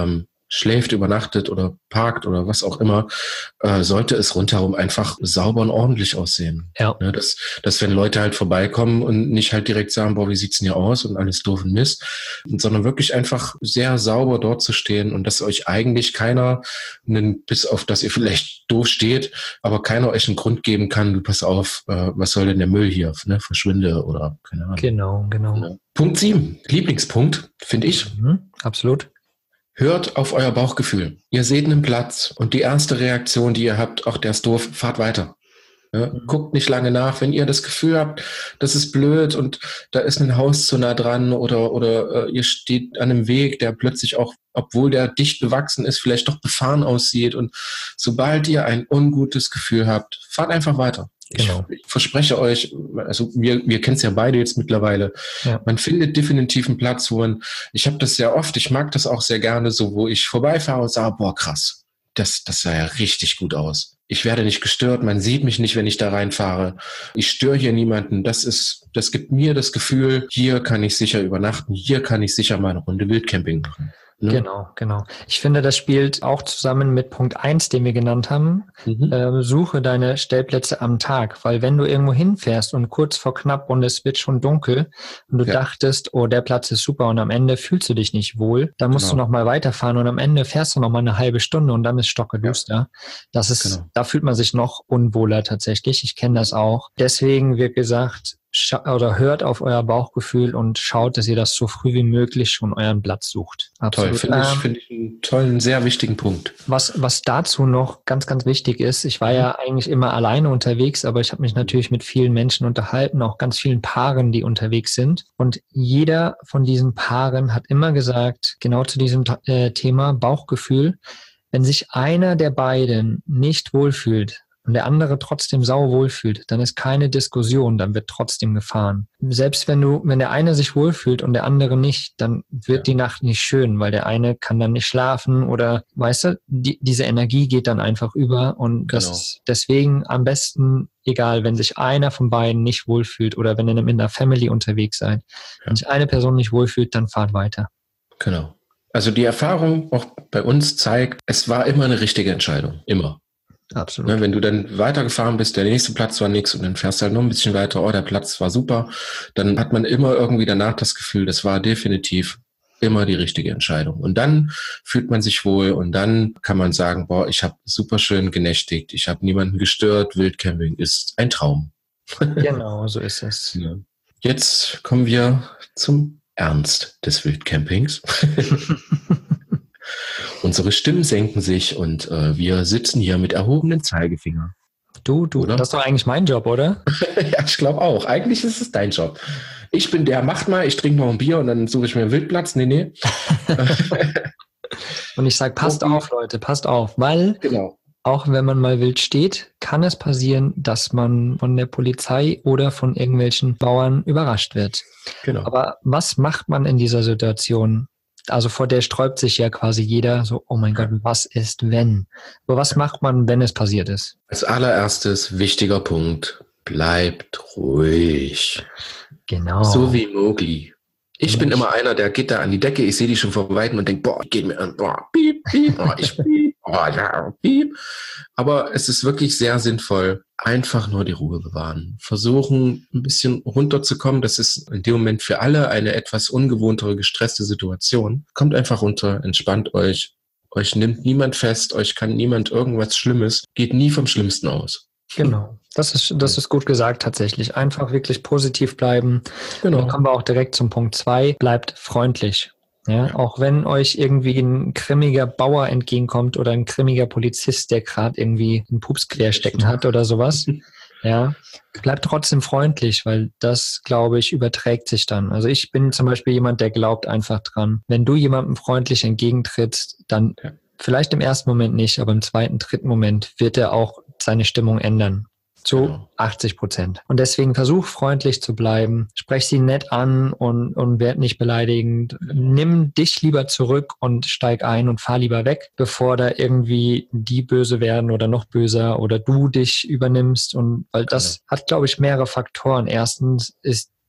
Speaker 4: schläft, übernachtet oder parkt oder was auch immer, äh, sollte es rundherum einfach sauber und ordentlich aussehen.
Speaker 3: Ja.
Speaker 4: Ne, dass, dass wenn Leute halt vorbeikommen und nicht halt direkt sagen, boah, wie sieht's denn hier aus und alles doof und Mist, sondern wirklich einfach sehr sauber dort zu stehen und dass euch eigentlich keiner, einen, bis auf dass ihr vielleicht doof steht, aber keiner euch einen Grund geben kann, du pass auf, äh, was soll denn der Müll hier, ne, verschwinde oder keine Ahnung.
Speaker 3: Genau, genau.
Speaker 4: Ja. Punkt sieben, Lieblingspunkt, finde ich.
Speaker 3: Mhm, absolut.
Speaker 4: Hört auf euer Bauchgefühl. Ihr seht einen Platz und die erste Reaktion, die ihr habt, auch der ist doof, fahrt weiter. Ja, mhm. Guckt nicht lange nach, wenn ihr das Gefühl habt, das ist blöd und da ist ein Haus zu nah dran oder, oder äh, ihr steht an einem Weg, der plötzlich auch, obwohl der dicht bewachsen ist, vielleicht doch befahren aussieht und sobald ihr ein ungutes Gefühl habt, fahrt einfach weiter.
Speaker 3: Genau.
Speaker 4: Ich, ich verspreche euch, also wir, wir kennen es ja beide jetzt mittlerweile, ja. Man findet definitiv einen Platz, wo man, ich habe das sehr oft, ich mag das auch sehr gerne, so wo ich vorbeifahre und sage, boah krass, das, das sah ja richtig gut aus. Ich werde nicht gestört, man sieht mich nicht, wenn ich da reinfahre. Ich störe hier niemanden. Das ist, das gibt mir das Gefühl, hier kann ich sicher übernachten, hier kann ich sicher mal eine Runde Wildcamping machen. Ne?
Speaker 3: Genau, genau. Ich finde, das spielt auch zusammen mit Punkt eins, den wir genannt haben. Mhm. Äh, suche deine Stellplätze am Tag, weil wenn du irgendwo hinfährst und kurz vor knapp und es wird schon dunkel und du ja. dachtest, oh, der Platz ist super und am Ende fühlst du dich nicht wohl, dann musst genau. du nochmal weiterfahren und am Ende fährst du nochmal eine halbe Stunde und dann ist stockeduster. Ja. Das ist, genau. da fühlt man sich noch unwohler tatsächlich. Ich kenne das auch. Deswegen wird gesagt, oder hört auf euer Bauchgefühl und schaut, dass ihr das so früh wie möglich schon euren Platz sucht.
Speaker 4: Absolut. Toll, finde ich, finde ich einen tollen, sehr wichtigen Punkt.
Speaker 3: Was, was dazu noch ganz, ganz wichtig ist, ich war ja eigentlich immer alleine unterwegs, aber ich habe mich natürlich mit vielen Menschen unterhalten, auch ganz vielen Paaren, die unterwegs sind. Und jeder von diesen Paaren hat immer gesagt, genau zu diesem äh, Thema Bauchgefühl, wenn sich einer der beiden nicht wohlfühlt, und der andere trotzdem sau wohlfühlt, dann ist keine Diskussion, dann wird trotzdem gefahren. Selbst wenn du, wenn der eine sich wohlfühlt und der andere nicht, dann wird ja. die Nacht nicht schön, weil der eine kann dann nicht schlafen oder, weißt du, die, diese Energie geht dann einfach über und das genau. ist deswegen am besten, egal, wenn sich einer von beiden nicht wohlfühlt oder wenn ihr in einer Family unterwegs seid, ja. wenn sich eine Person nicht wohlfühlt, dann fahrt weiter.
Speaker 4: Genau. Also die Erfahrung auch bei uns zeigt, es war immer eine richtige Entscheidung, immer.
Speaker 3: Absolut.
Speaker 4: Ne, wenn du dann weitergefahren bist, der nächste Platz war nix und dann fährst du halt noch ein bisschen weiter, oh, der Platz war super, dann hat man immer irgendwie danach das Gefühl, das war definitiv immer die richtige Entscheidung. Und dann fühlt man sich wohl und dann kann man sagen, boah, ich habe super schön genächtigt, ich habe niemanden gestört, Wildcamping ist ein Traum.
Speaker 3: Genau, so ist es.
Speaker 4: Ja. Jetzt kommen wir zum Ernst des Wildcampings. Unsere Stimmen senken sich und äh, wir sitzen hier mit erhobenen Zeigefinger.
Speaker 3: Du, du, oder? Das ist doch eigentlich mein Job, oder?
Speaker 4: Ja, ich glaube auch. Eigentlich ist es dein Job. Ich bin der, macht mal, ich trinke noch ein Bier und dann suche ich mir einen Wildplatz. Nee, nee.
Speaker 3: Und ich sage, passt okay. auf, Leute, passt auf, weil genau. auch wenn man mal wild steht, kann es passieren, dass man von der Polizei oder von irgendwelchen Bauern überrascht wird. Genau. Aber was macht man in dieser Situation? Also vor der sträubt sich ja quasi jeder so, oh mein Gott, was ist, wenn? Aber was macht man, wenn es passiert ist?
Speaker 4: Als allererstes, wichtiger Punkt, bleibt ruhig.
Speaker 3: Genau.
Speaker 4: So wie Mowgli. Ich bin immer einer, der geht da an die Decke, ich sehe die schon von Weitem und denke, boah, geht mir an, boah, piep, piep, boah, ich piep, boah, ja, piep. Aber es ist wirklich sehr sinnvoll, einfach nur die Ruhe bewahren. Versuchen, ein bisschen runterzukommen. Das ist in dem Moment für alle eine etwas ungewohntere, gestresste Situation. Kommt einfach runter, entspannt euch. Euch nimmt niemand fest, euch kann niemand irgendwas Schlimmes. Geht nie vom Schlimmsten aus.
Speaker 3: Genau. Das ist, das ist gut gesagt tatsächlich. Einfach wirklich positiv bleiben. Genau. Und dann kommen wir auch direkt zum Punkt zwei. Bleibt freundlich. Ja, ja. Auch wenn euch irgendwie ein grimmiger Bauer entgegenkommt oder ein grimmiger Polizist, der gerade irgendwie einen Pups querstecken hat oder sowas. Ja, bleibt trotzdem freundlich, weil das, glaube ich, überträgt sich dann. Also ich bin zum Beispiel jemand, der glaubt einfach dran. Wenn du jemandem freundlich entgegentrittst, dann ja. vielleicht im ersten Moment nicht, aber im zweiten, dritten Moment wird er auch seine Stimmung ändern. Zu genau. achtzig Prozent. Und deswegen versuch freundlich zu bleiben. Sprech sie nett an und, und werd nicht beleidigend. Nimm dich lieber zurück und steig ein und fahr lieber weg, bevor da irgendwie die böse werden oder noch böser oder du dich übernimmst. Und weil das genau. hat, glaube ich, mehrere Faktoren. Erstens ist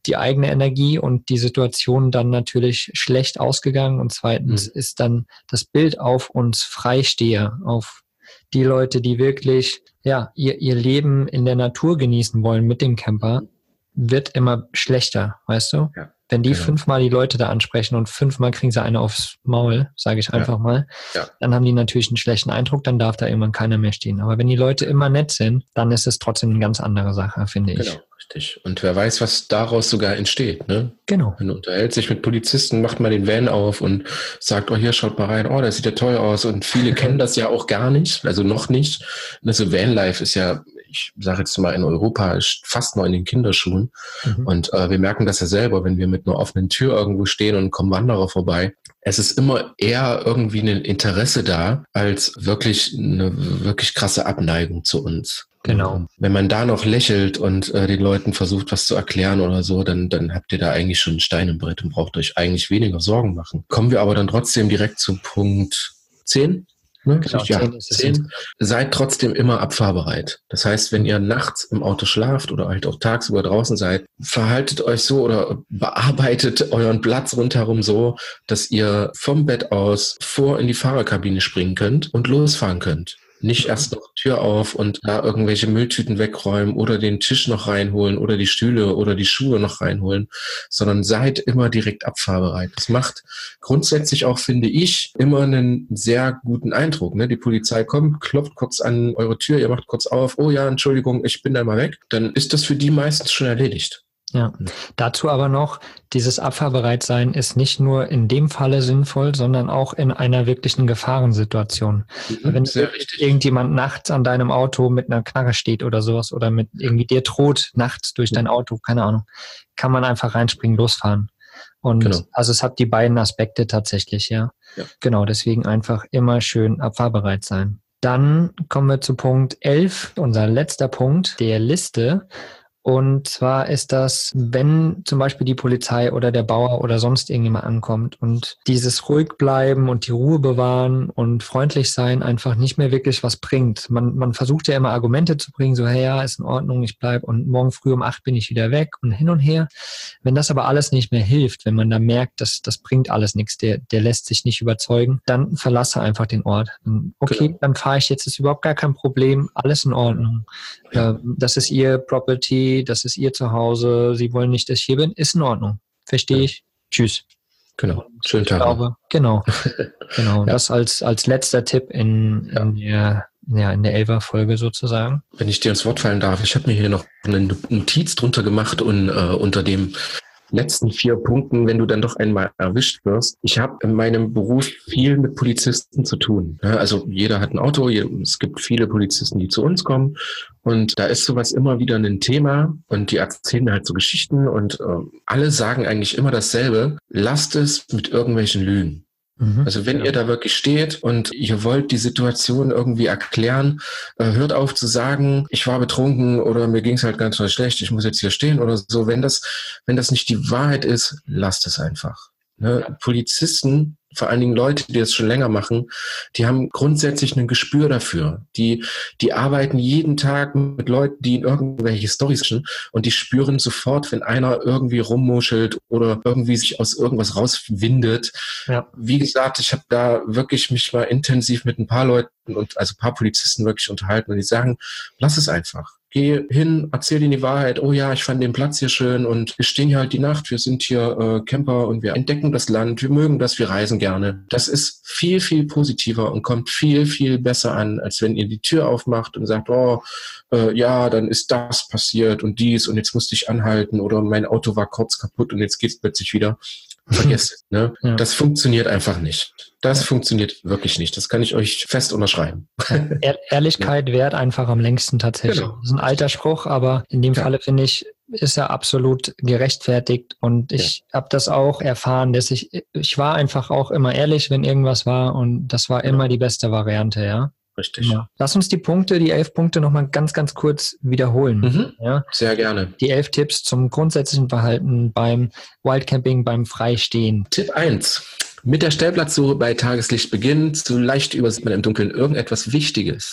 Speaker 3: die eigene Energie und die Situation dann natürlich schlecht ausgegangen. Und zweitens mhm. ist dann das Bild auf uns Freisteher, auf die Leute, die wirklich ja ihr, ihr Leben in der Natur genießen wollen mit dem Camper, wird immer schlechter, weißt du? Ja. Wenn die genau. fünfmal die Leute da ansprechen und fünfmal kriegen sie eine aufs Maul, sage ich einfach ja. mal, ja. dann haben die natürlich einen schlechten Eindruck, dann darf da irgendwann keiner mehr stehen. Aber wenn die Leute immer nett sind, dann ist es trotzdem eine ganz andere Sache, finde ich.
Speaker 4: Genau, richtig. Und wer weiß, was daraus sogar entsteht, ne?
Speaker 3: Genau.
Speaker 4: Man unterhält sich mit Polizisten, macht mal den Van auf und sagt, oh, hier, schaut mal rein, oh, das sieht ja toll aus. Und viele kennen das ja auch gar nicht, also noch nicht. Also Vanlife ist ja, ich sage jetzt mal, in Europa fast noch in den Kinderschuhen. Mhm. Und äh, wir merken das ja selber, wenn wir mit einer offenen Tür irgendwo stehen und kommen Wanderer vorbei. Es ist immer eher irgendwie ein Interesse da, als wirklich eine wirklich krasse Abneigung zu uns.
Speaker 3: Genau.
Speaker 4: Wenn man da noch lächelt und äh, den Leuten versucht, was zu erklären oder so, dann, dann habt ihr da eigentlich schon einen Stein im Brett und braucht euch eigentlich weniger Sorgen machen. Kommen wir aber dann trotzdem direkt zu Punkt zehn. Ne?
Speaker 3: Genau,
Speaker 4: ja, zehn. Seid trotzdem immer abfahrbereit. Das heißt, wenn ihr nachts im Auto schlaft oder halt auch tagsüber draußen seid, verhaltet euch so oder bearbeitet euren Platz rundherum so, dass ihr vom Bett aus vor in die Fahrerkabine springen könnt und losfahren könnt. Nicht erst noch Tür auf und da irgendwelche Mülltüten wegräumen oder den Tisch noch reinholen oder die Stühle oder die Schuhe noch reinholen, sondern seid immer direkt abfahrbereit. Das macht grundsätzlich auch, finde ich, immer einen sehr guten Eindruck. Ne? Die Polizei kommt, klopft kurz an eure Tür, ihr macht kurz auf, oh ja, Entschuldigung, ich bin da mal weg. Dann ist das für die meistens schon erledigt.
Speaker 3: Ja, dazu aber noch, dieses Abfahrbereitsein ist nicht nur in dem Falle sinnvoll, sondern auch in einer wirklichen Gefahrensituation. Mhm, wenn irgendjemand nachts an deinem Auto mit einer Knarre steht oder sowas oder mit irgendwie dir droht nachts durch dein Auto, keine Ahnung, kann man einfach reinspringen, losfahren. Und genau. also es hat die beiden Aspekte tatsächlich, ja. ja. Genau, deswegen einfach immer schön abfahrbereit sein. Dann kommen wir zu Punkt elf, unser letzter Punkt der Liste. Und zwar ist das, wenn zum Beispiel die Polizei oder der Bauer oder sonst irgendjemand ankommt und dieses ruhig bleiben und die Ruhe bewahren und freundlich sein einfach nicht mehr wirklich was bringt. Man, man versucht ja immer Argumente zu bringen, so, hey, ja, ist in Ordnung, ich bleib und morgen früh um acht bin ich wieder weg und hin und her. Wenn das aber alles nicht mehr hilft, wenn man da merkt, dass das bringt alles nichts, der, der lässt sich nicht überzeugen, dann verlasse einfach den Ort. Okay, genau. Dann fahre ich jetzt, ist überhaupt gar kein Problem, alles in Ordnung. Ja. Das ist ihr Property, das ist ihr Zuhause, sie wollen nicht, dass ich hier bin, ist in Ordnung. Verstehe ja. ich. Tschüss.
Speaker 4: Genau. Schönen Tag.
Speaker 3: Glaube, genau. genau. Ja. Das als, als letzter Tipp in, in der, ja, in der Elfer-Folge sozusagen.
Speaker 4: Wenn ich dir ins Wort fallen darf, ich habe mir hier noch eine Notiz drunter gemacht und äh, unter dem letzten vier Punkten, wenn du dann doch einmal erwischt wirst. Ich habe in meinem Beruf viel mit Polizisten zu tun. Ja, also jeder hat ein Auto, es gibt viele Polizisten, die zu uns kommen und da ist sowas immer wieder ein Thema und die erzählen mir halt so Geschichten und äh, alle sagen eigentlich immer dasselbe. Lasst es mit irgendwelchen Lügen. Also wenn ja. ihr da wirklich steht und ihr wollt die Situation irgendwie erklären, äh, hört auf zu sagen, ich war betrunken oder mir ging es halt ganz schlecht, ich muss jetzt hier stehen oder so. Wenn das, wenn das nicht die Wahrheit ist, lasst es einfach. Ne? Ja. Polizisten, vor allen Dingen Leute, die das schon länger machen, die haben grundsätzlich ein Gespür dafür. Die, die arbeiten jeden Tag mit Leuten, die in irgendwelche Storys sind und die spüren sofort, wenn einer irgendwie rummuschelt oder irgendwie sich aus irgendwas rauswindet. Ja. Wie gesagt, ich habe da wirklich mich mal intensiv mit ein paar Leuten und also ein paar Polizisten wirklich unterhalten und die sagen, lass es einfach. Geh hin, erzähl ihnen die Wahrheit. Oh ja, ich fand den Platz hier schön und wir stehen hier halt die Nacht. Wir sind hier äh, Camper und wir entdecken das Land. Wir mögen das, wir reisen gerne. Das ist viel, viel positiver und kommt viel, viel besser an, als wenn ihr die Tür aufmacht und sagt, oh, äh, ja, dann ist das passiert und dies und jetzt musste ich anhalten oder mein Auto war kurz kaputt und jetzt geht's plötzlich wieder. Vergesst es. Ne? Ja. Das funktioniert einfach nicht. Das ja. funktioniert wirklich nicht. Das kann ich euch fest unterschreiben.
Speaker 3: Ehr- Ehrlichkeit ja. währt einfach am längsten tatsächlich. Genau. Das ist ein alter Spruch, aber in dem ja. Falle finde ich, ist er absolut gerechtfertigt und ich ja. habe das auch erfahren, dass ich, ich war einfach auch immer ehrlich, wenn irgendwas war und das war immer ja. die beste Variante, ja.
Speaker 4: Richtig.
Speaker 3: Ja. Lass uns die Punkte, die elf Punkte nochmal ganz, ganz kurz wiederholen.
Speaker 4: Mhm.
Speaker 3: Ja?
Speaker 4: Sehr gerne.
Speaker 3: Die elf Tipps zum grundsätzlichen Verhalten beim Wildcamping, beim Freistehen.
Speaker 4: Tipp eins. Mit der Stellplatzsuche bei Tageslicht beginnen. Zu leicht übersieht man im Dunkeln irgendetwas Wichtiges.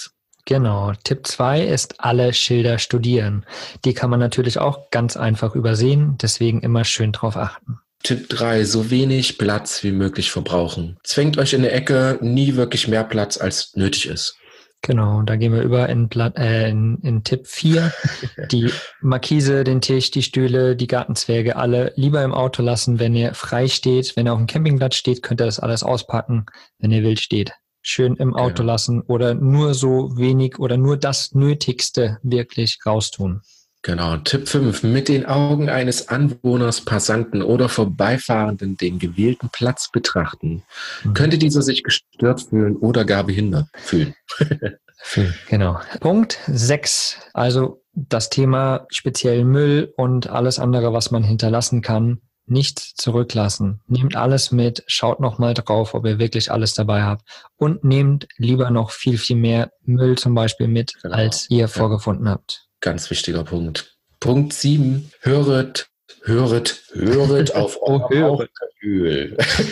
Speaker 3: Genau. Tipp zwei ist alle Schilder studieren. Die kann man natürlich auch ganz einfach übersehen, deswegen immer schön drauf achten.
Speaker 4: Tipp drei, so wenig Platz wie möglich verbrauchen. Zwängt euch in eine Ecke, nie wirklich mehr Platz als nötig ist.
Speaker 3: Genau, da gehen wir über in, äh, in, in Tipp vier. Die Markise, den Tisch, die Stühle, die Gartenzwerge, alle lieber im Auto lassen, wenn ihr frei steht. Wenn ihr auf dem Campingplatz steht, könnt ihr das alles auspacken. Wenn ihr wild steht, schön im Auto
Speaker 4: Genau.
Speaker 3: lassen oder nur so wenig oder nur das Nötigste wirklich raustun.
Speaker 4: Genau. Tipp fünf, mit den Augen eines Anwohners, Passanten oder Vorbeifahrenden den gewählten Platz betrachten.
Speaker 3: Mhm.
Speaker 4: Könnte dieser sich gestört fühlen oder gar behindert fühlen.
Speaker 3: Genau. Punkt sechs, also das Thema speziell Müll und alles andere, was man hinterlassen kann, nicht zurücklassen. Nehmt alles mit, schaut nochmal drauf, ob ihr wirklich alles dabei habt und nehmt lieber noch viel, viel mehr Müll zum Beispiel mit,
Speaker 4: Genau.
Speaker 3: als ihr
Speaker 4: Ja.
Speaker 3: vorgefunden habt.
Speaker 4: Ganz wichtiger Punkt. Punkt sieben, höret, höret, höret auf
Speaker 3: Oh,
Speaker 4: euer
Speaker 3: höret.
Speaker 4: Bauchgefühl.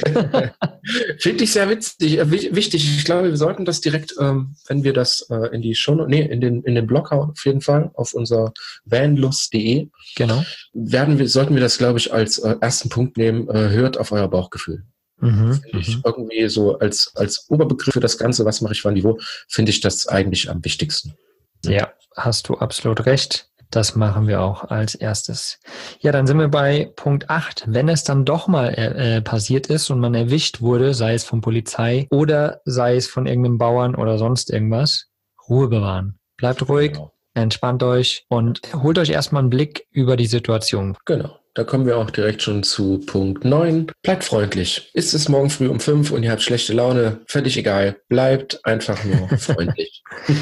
Speaker 4: Finde ich sehr witzig, äh, wi- wichtig. Ich glaube, wir sollten das direkt, ähm, wenn wir das äh, in die Show, nee, in den, in den Blog hauen, auf jeden Fall, auf unser vanlust punkt de,
Speaker 3: Genau.
Speaker 4: werden wir, sollten wir das, glaube ich, als äh, ersten Punkt nehmen, äh, hört auf euer Bauchgefühl.
Speaker 3: Mhm.
Speaker 4: Finde ich
Speaker 3: Mhm.
Speaker 4: irgendwie so als, als Oberbegriff für das Ganze, was mache ich wann, wie, wo, finde ich das eigentlich am wichtigsten.
Speaker 3: Ja, hast du absolut recht. Das machen wir auch als erstes. Ja, dann sind wir bei Punkt acht. Wenn es dann doch mal äh, passiert ist und man erwischt wurde, sei es von Polizei oder sei es von irgendeinem Bauern oder sonst irgendwas, Ruhe bewahren. Bleibt ruhig,
Speaker 4: Genau.
Speaker 3: entspannt euch und holt euch erstmal einen Blick über die Situation.
Speaker 4: Genau. Da kommen wir auch direkt schon zu Punkt neun. Bleibt freundlich. Ist es morgen früh um fünf und ihr habt schlechte Laune? Völlig egal. Bleibt einfach nur freundlich.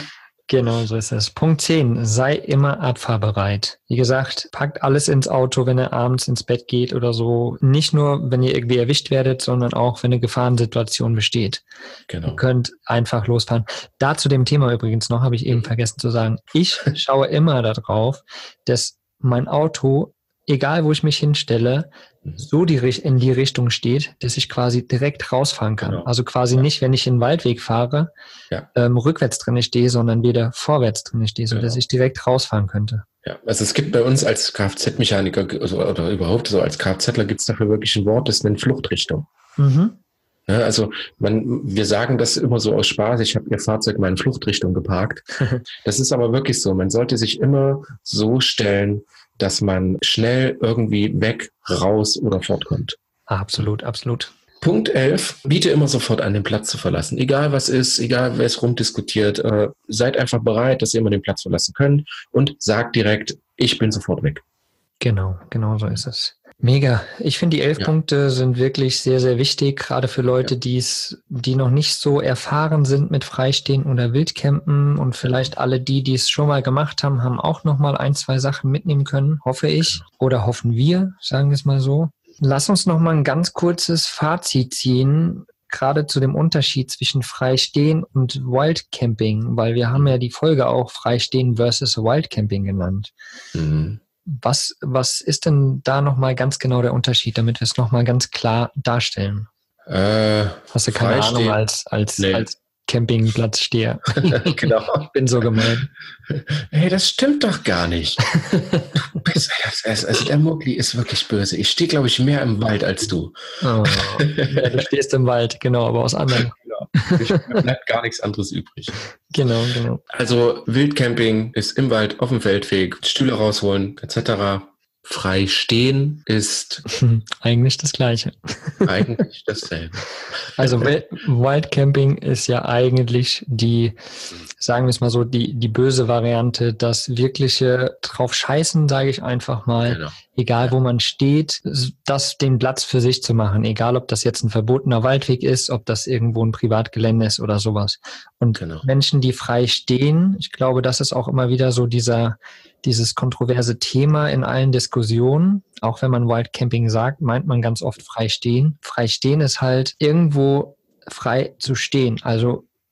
Speaker 3: Genau, so ist es. Punkt zehn. Sei immer abfahrbereit. Wie gesagt, packt alles ins Auto, wenn ihr abends ins Bett geht oder so. Nicht nur, wenn ihr irgendwie erwischt werdet, sondern auch, wenn eine Gefahrensituation besteht.
Speaker 4: Genau.
Speaker 3: Ihr könnt einfach losfahren. Da zu dem Thema übrigens noch, habe ich eben vergessen zu sagen. Ich schaue immer darauf, dass mein Auto, egal wo ich mich hinstelle, so die, in die Richtung steht, dass ich quasi direkt rausfahren kann.
Speaker 4: Genau.
Speaker 3: Also quasi
Speaker 4: Ja.
Speaker 3: nicht, wenn ich in den Waldweg fahre,
Speaker 4: Ja.
Speaker 3: ähm, rückwärts drin stehe, sondern wieder vorwärts drin stehe, sodass
Speaker 4: Genau.
Speaker 3: ich direkt rausfahren könnte.
Speaker 4: Ja, also es gibt bei uns als Kfz-Mechaniker also, oder überhaupt so als Kfzler gibt es dafür wirklich ein Wort, das nennt Fluchtrichtung.
Speaker 3: Mhm.
Speaker 4: Ja, also man, wir sagen das immer so aus Spaß, ich habe Ihr Fahrzeug mal in Fluchtrichtung geparkt. Das ist aber wirklich so, man sollte sich immer so stellen, dass man schnell irgendwie weg, raus oder fortkommt.
Speaker 3: Absolut, absolut.
Speaker 4: Punkt elf, biete immer sofort an, den Platz zu verlassen. Egal was ist, egal wer es rumdiskutiert, äh, seid einfach bereit, dass ihr immer den Platz verlassen könnt und sagt direkt, ich bin sofort weg.
Speaker 3: Genau, genau so ist es. Mega. Ich finde, die elf
Speaker 4: Ja.
Speaker 3: Punkte sind wirklich sehr, sehr wichtig, gerade für Leute,
Speaker 4: Ja.
Speaker 3: die's, die noch nicht so erfahren sind mit Freistehen oder Wildcampen und vielleicht alle die, die es schon mal gemacht haben, haben auch noch mal ein, zwei Sachen mitnehmen können, hoffe ich. Oder hoffen wir, sagen wir es mal so. Lass uns noch mal ein ganz kurzes Fazit ziehen, gerade zu dem Unterschied zwischen Freistehen und Wildcamping, weil wir haben ja die Folge auch Freistehen versus Wildcamping genannt.
Speaker 4: Mhm.
Speaker 3: Was, was ist denn da nochmal ganz genau der Unterschied, damit wir es nochmal ganz klar darstellen?
Speaker 4: Äh,
Speaker 3: Hast du keine
Speaker 4: Freistehen?
Speaker 3: Ahnung als, als,
Speaker 4: Nee.
Speaker 3: als Campingplatzsteher?
Speaker 4: genau.
Speaker 3: Ich bin so gemein.
Speaker 4: Hey, das stimmt doch gar nicht. Du bist, also der Mugli ist wirklich böse. Ich stehe, glaube ich, mehr im Wald als du.
Speaker 3: Oh, ja, du stehst im Wald, genau, aber aus anderen.
Speaker 4: Ich, mir bleibt gar nichts anderes übrig.
Speaker 3: Genau, genau.
Speaker 4: Also Wildcamping ist im Wald, auf dem Feldweg, Stühle rausholen et cetera. Frei stehen ist
Speaker 3: Eigentlich das Gleiche.
Speaker 4: eigentlich dasselbe.
Speaker 3: Also Wi- Wildcamping ist ja eigentlich die, sagen wir es mal so, die, die böse Variante, das wirkliche drauf scheißen, sage ich einfach mal,
Speaker 4: Genau.
Speaker 3: egal wo man steht, das den Platz für sich zu machen, egal ob das jetzt ein verbotener Waldweg ist, ob das irgendwo ein Privatgelände ist oder sowas. Und
Speaker 4: Genau.
Speaker 3: Menschen, die frei stehen, ich glaube, das ist auch immer wieder so dieser, dieses kontroverse Thema in allen Diskussionen. Auch wenn man Wildcamping sagt, meint man ganz oft frei stehen. Frei stehen ist halt irgendwo frei zu stehen. Also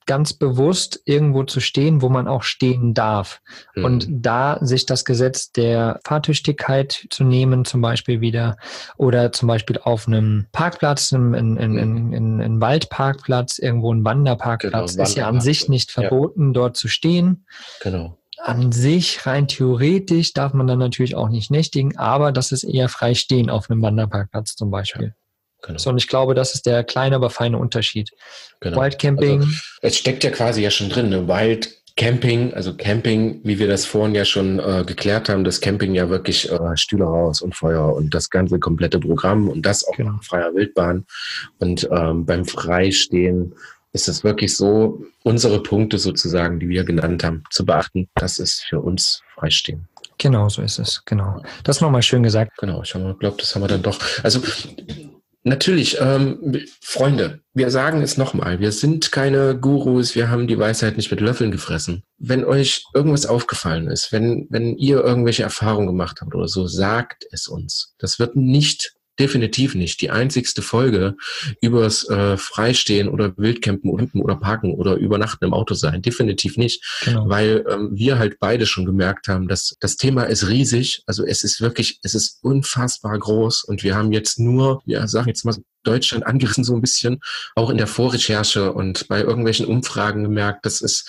Speaker 3: ganz bewusst irgendwo zu stehen, wo man auch stehen darf. Mhm. Und da sich das Gesetz der Fahrtüchtigkeit zu nehmen, zum Beispiel wieder, oder zum Beispiel auf einem Parkplatz, in, in, in, in, in einem Waldparkplatz, irgendwo ein Wanderparkplatz, genau, ist ja an sich nicht verboten, ja. dort zu stehen.
Speaker 4: Genau.
Speaker 3: An sich, rein theoretisch, darf man dann natürlich auch nicht nächtigen, aber das ist eher frei stehen auf einem Wanderparkplatz zum Beispiel. Ja. Genau. So, und ich glaube, das ist der kleine, aber feine Unterschied.
Speaker 4: Genau.
Speaker 3: Wildcamping.
Speaker 4: Also, es steckt ja quasi ja schon drin, ne? Wildcamping, also Camping, wie wir das vorhin ja schon äh, geklärt haben, das Camping ja wirklich äh, Stühle raus und Feuer und das ganze komplette Programm und das auch genau. in freier Wildbahn. Und ähm, beim Freistehen ist es wirklich so, unsere Punkte sozusagen, die wir genannt haben, zu beachten. Das ist für uns Freistehen.
Speaker 3: Genau, so ist es. Genau. Das nochmal schön gesagt.
Speaker 4: Genau, ich glaube, das haben wir dann doch. Also natürlich, ähm, Freunde, wir sagen es nochmal, wir sind keine Gurus, wir haben die Weisheit nicht mit Löffeln gefressen. Wenn euch irgendwas aufgefallen ist, wenn, wenn ihr irgendwelche Erfahrungen gemacht habt oder so, sagt es uns. Das wird nicht, definitiv nicht, die einzigste Folge übers äh, Freistehen oder Wildcampen oder Parken oder Übernachten im Auto sein. Definitiv nicht, genau. Weil ähm, wir halt beide schon gemerkt haben, dass das Thema ist riesig, also es ist wirklich, es ist unfassbar groß und wir haben jetzt nur, ja, sag jetzt mal Deutschland angerissen so ein bisschen, auch in der Vorrecherche und bei irgendwelchen Umfragen gemerkt, dass es,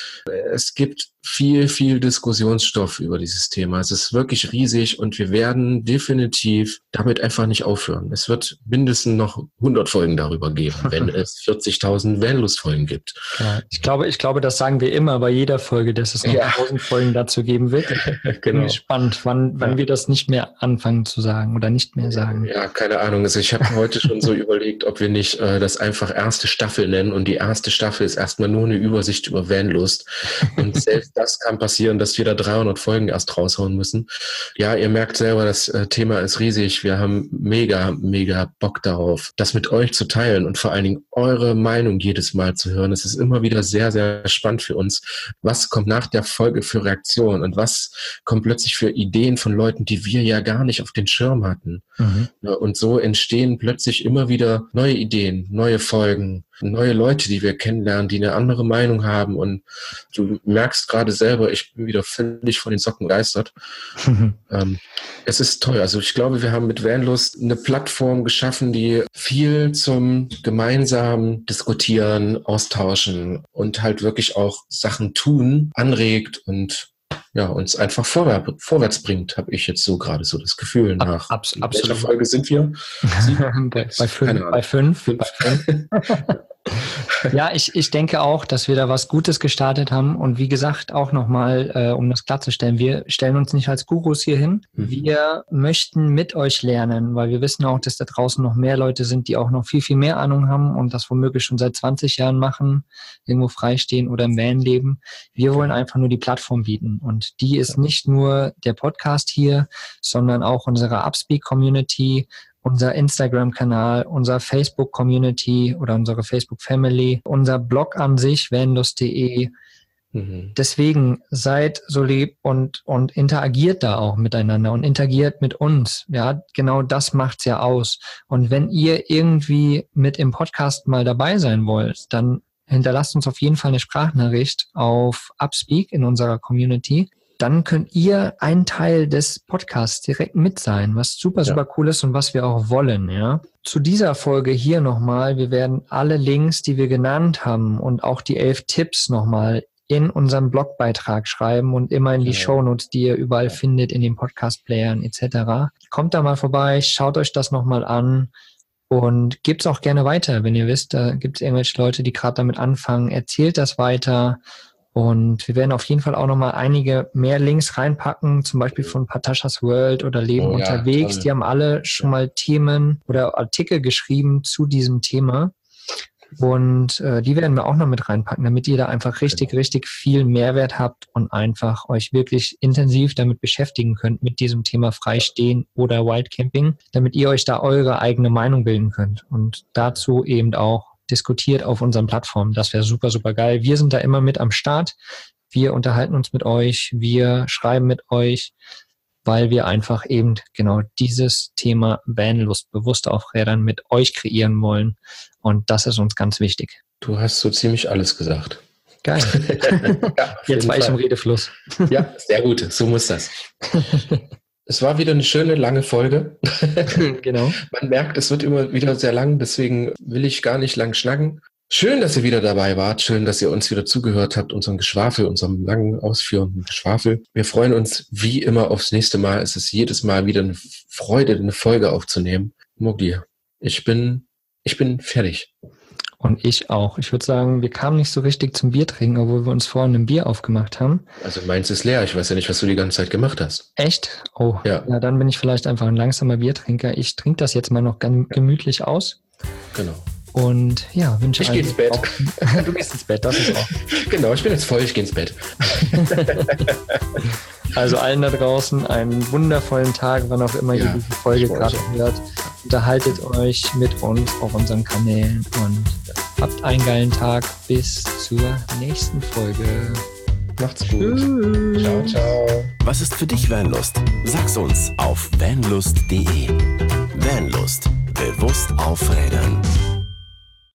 Speaker 4: es gibt viel, viel Diskussionsstoff über dieses Thema. Es ist wirklich riesig und wir werden definitiv damit einfach nicht aufhören. Es wird mindestens noch hundert Folgen darüber geben, wenn es vierzigtausend Vanlust-Folgen gibt.
Speaker 3: Ja, ich glaube, ich glaube, das sagen wir immer bei jeder Folge, dass es noch ja. tausend Folgen dazu geben wird. Ich bin genau. gespannt, wann, wann ja. wir das nicht mehr anfangen zu sagen oder nicht mehr sagen.
Speaker 4: Ja, keine Ahnung. Also ich habe heute schon so überlegt, ob wir nicht äh, das einfach erste Staffel nennen und die erste Staffel ist erstmal nur eine Übersicht über Vanlust und selbst das kann passieren, dass wir da dreihundert Folgen erst raushauen müssen. Ja, ihr merkt selber, das äh, Thema ist riesig. Wir haben mega, mega Bock darauf, das mit euch zu teilen und vor allen Dingen eure Meinung jedes Mal zu hören. Es ist immer wieder sehr, sehr spannend für uns. Was kommt nach der Folge für Reaktionen und was kommt plötzlich für Ideen von Leuten, die wir ja gar nicht auf den Schirm hatten. Mhm. Und so entstehen plötzlich immer wieder neue Ideen, neue Folgen, neue Leute, die wir kennenlernen, die eine andere Meinung haben und du merkst gerade selber, ich bin wieder völlig von den Socken begeistert. Mhm. Ähm, es ist toll. Also ich glaube, wir haben mit Vanlust eine Plattform geschaffen, die viel zum gemeinsamen Diskutieren, Austauschen und halt wirklich auch Sachen tun, anregt und ja, uns einfach vorwärts, vorwärts bringt, habe ich jetzt so gerade so das Gefühl nach.
Speaker 3: Abs- absolut.
Speaker 4: Welcher Folge sind wir?
Speaker 3: bei, bei fünf. Bei fünf. fünf. Bei fünf. Ja, ich, ich denke auch, dass wir da was Gutes gestartet haben. Und wie gesagt, auch nochmal, äh, um das klarzustellen, wir stellen uns nicht als Gurus hier hin. Mhm. Wir möchten mit euch lernen, weil wir wissen auch, dass da draußen noch mehr Leute sind, die auch noch viel, viel mehr Ahnung haben und das womöglich schon seit zwanzig Jahren machen, irgendwo freistehen oder im Van leben. Wir wollen einfach nur die Plattform bieten. Und die ist nicht nur der Podcast hier, sondern auch unsere Upspeak-Community, unser Instagram-Kanal, unser Facebook-Community oder unsere Facebook-Family, unser Blog an sich, vanlust punkt de. Mhm. Deswegen seid so lieb und, und interagiert da auch miteinander und interagiert mit uns. Ja, genau das macht's ja aus. Und wenn ihr irgendwie mit im Podcast mal dabei sein wollt, dann hinterlasst uns auf jeden Fall eine Sprachnachricht auf Upspeak in unserer Community. Dann könnt ihr ein Teil des Podcasts direkt mit sein, was super, super ja. cool ist und was wir auch wollen, ja. Zu dieser Folge hier nochmal, wir werden alle Links, die wir genannt haben und auch die elf Tipps nochmal in unserem Blogbeitrag schreiben und immer in die ja. Shownotes, die ihr überall ja. findet, in den Podcast-Playern et cetera. Kommt da mal vorbei, schaut euch das nochmal an und gebt's auch gerne weiter. Wenn ihr wisst, da gibt's irgendwelche Leute, die gerade damit anfangen, erzählt das weiter. Und wir werden auf jeden Fall auch nochmal einige mehr Links reinpacken, zum Beispiel von Patashas World oder Leben oh, unterwegs. Ja, die haben alle schon mal Themen oder Artikel geschrieben zu diesem Thema. Und äh, die werden wir auch noch mit reinpacken, damit ihr da einfach richtig, genau. richtig viel Mehrwert habt und einfach euch wirklich intensiv damit beschäftigen könnt, mit diesem Thema Freistehen oder Wildcamping, damit ihr euch da eure eigene Meinung bilden könnt. Und dazu eben auch diskutiert auf unseren Plattformen. Das wäre super, super geil. Wir sind da immer mit am Start. Wir unterhalten uns mit euch. Wir schreiben mit euch, weil wir einfach eben genau dieses Thema Vanlust bewusst auf Rädern mit euch kreieren wollen. Und das ist uns ganz wichtig.
Speaker 4: Du hast so ziemlich alles gesagt.
Speaker 3: Geil.
Speaker 4: Ja,
Speaker 3: Jetzt war ich im Redefluss.
Speaker 4: Ja, sehr gut. So muss das. Es war wieder eine schöne, lange Folge.
Speaker 3: Genau.
Speaker 4: Man merkt, es wird immer wieder sehr lang, deswegen will ich gar nicht lang schnacken. Schön, dass ihr wieder dabei wart. Schön, dass ihr uns wieder zugehört habt, unserem Geschwafel, unserem langen, ausführenden Geschwafel. Wir freuen uns wie immer aufs nächste Mal. Es ist jedes Mal wieder eine Freude, eine Folge aufzunehmen. Mogli, ich bin, ich bin fertig.
Speaker 3: Und ich auch. Ich würde sagen, wir kamen nicht so richtig zum Bier trinken, obwohl wir uns vorhin ein Bier aufgemacht haben.
Speaker 4: Also meins ist leer. Ich weiß ja nicht, was du die ganze Zeit gemacht hast.
Speaker 3: Echt? Oh,
Speaker 4: ja.
Speaker 3: ja, dann bin ich vielleicht einfach ein langsamer Biertrinker. Ich trinke das jetzt mal noch ganz gemütlich aus.
Speaker 4: Genau.
Speaker 3: Und ja, wünsche
Speaker 4: ich gehe ins Bett.
Speaker 3: Auch, du gehst ins Bett, das ist auch.
Speaker 4: Genau, ich bin jetzt voll, ich gehe ins Bett.
Speaker 3: Also allen da draußen einen wundervollen Tag, wann auch immer ja, ihr diese Folge gerade hört. Unterhaltet euch mit uns auf unseren Kanälen und habt einen geilen Tag. Bis zur nächsten Folge.
Speaker 4: Macht's gut. Tschüss. Ciao, ciao.
Speaker 2: Was ist für dich Vanlust? Sag's uns auf vanlust punkt de. Vanlust. Bewusst aufrädern.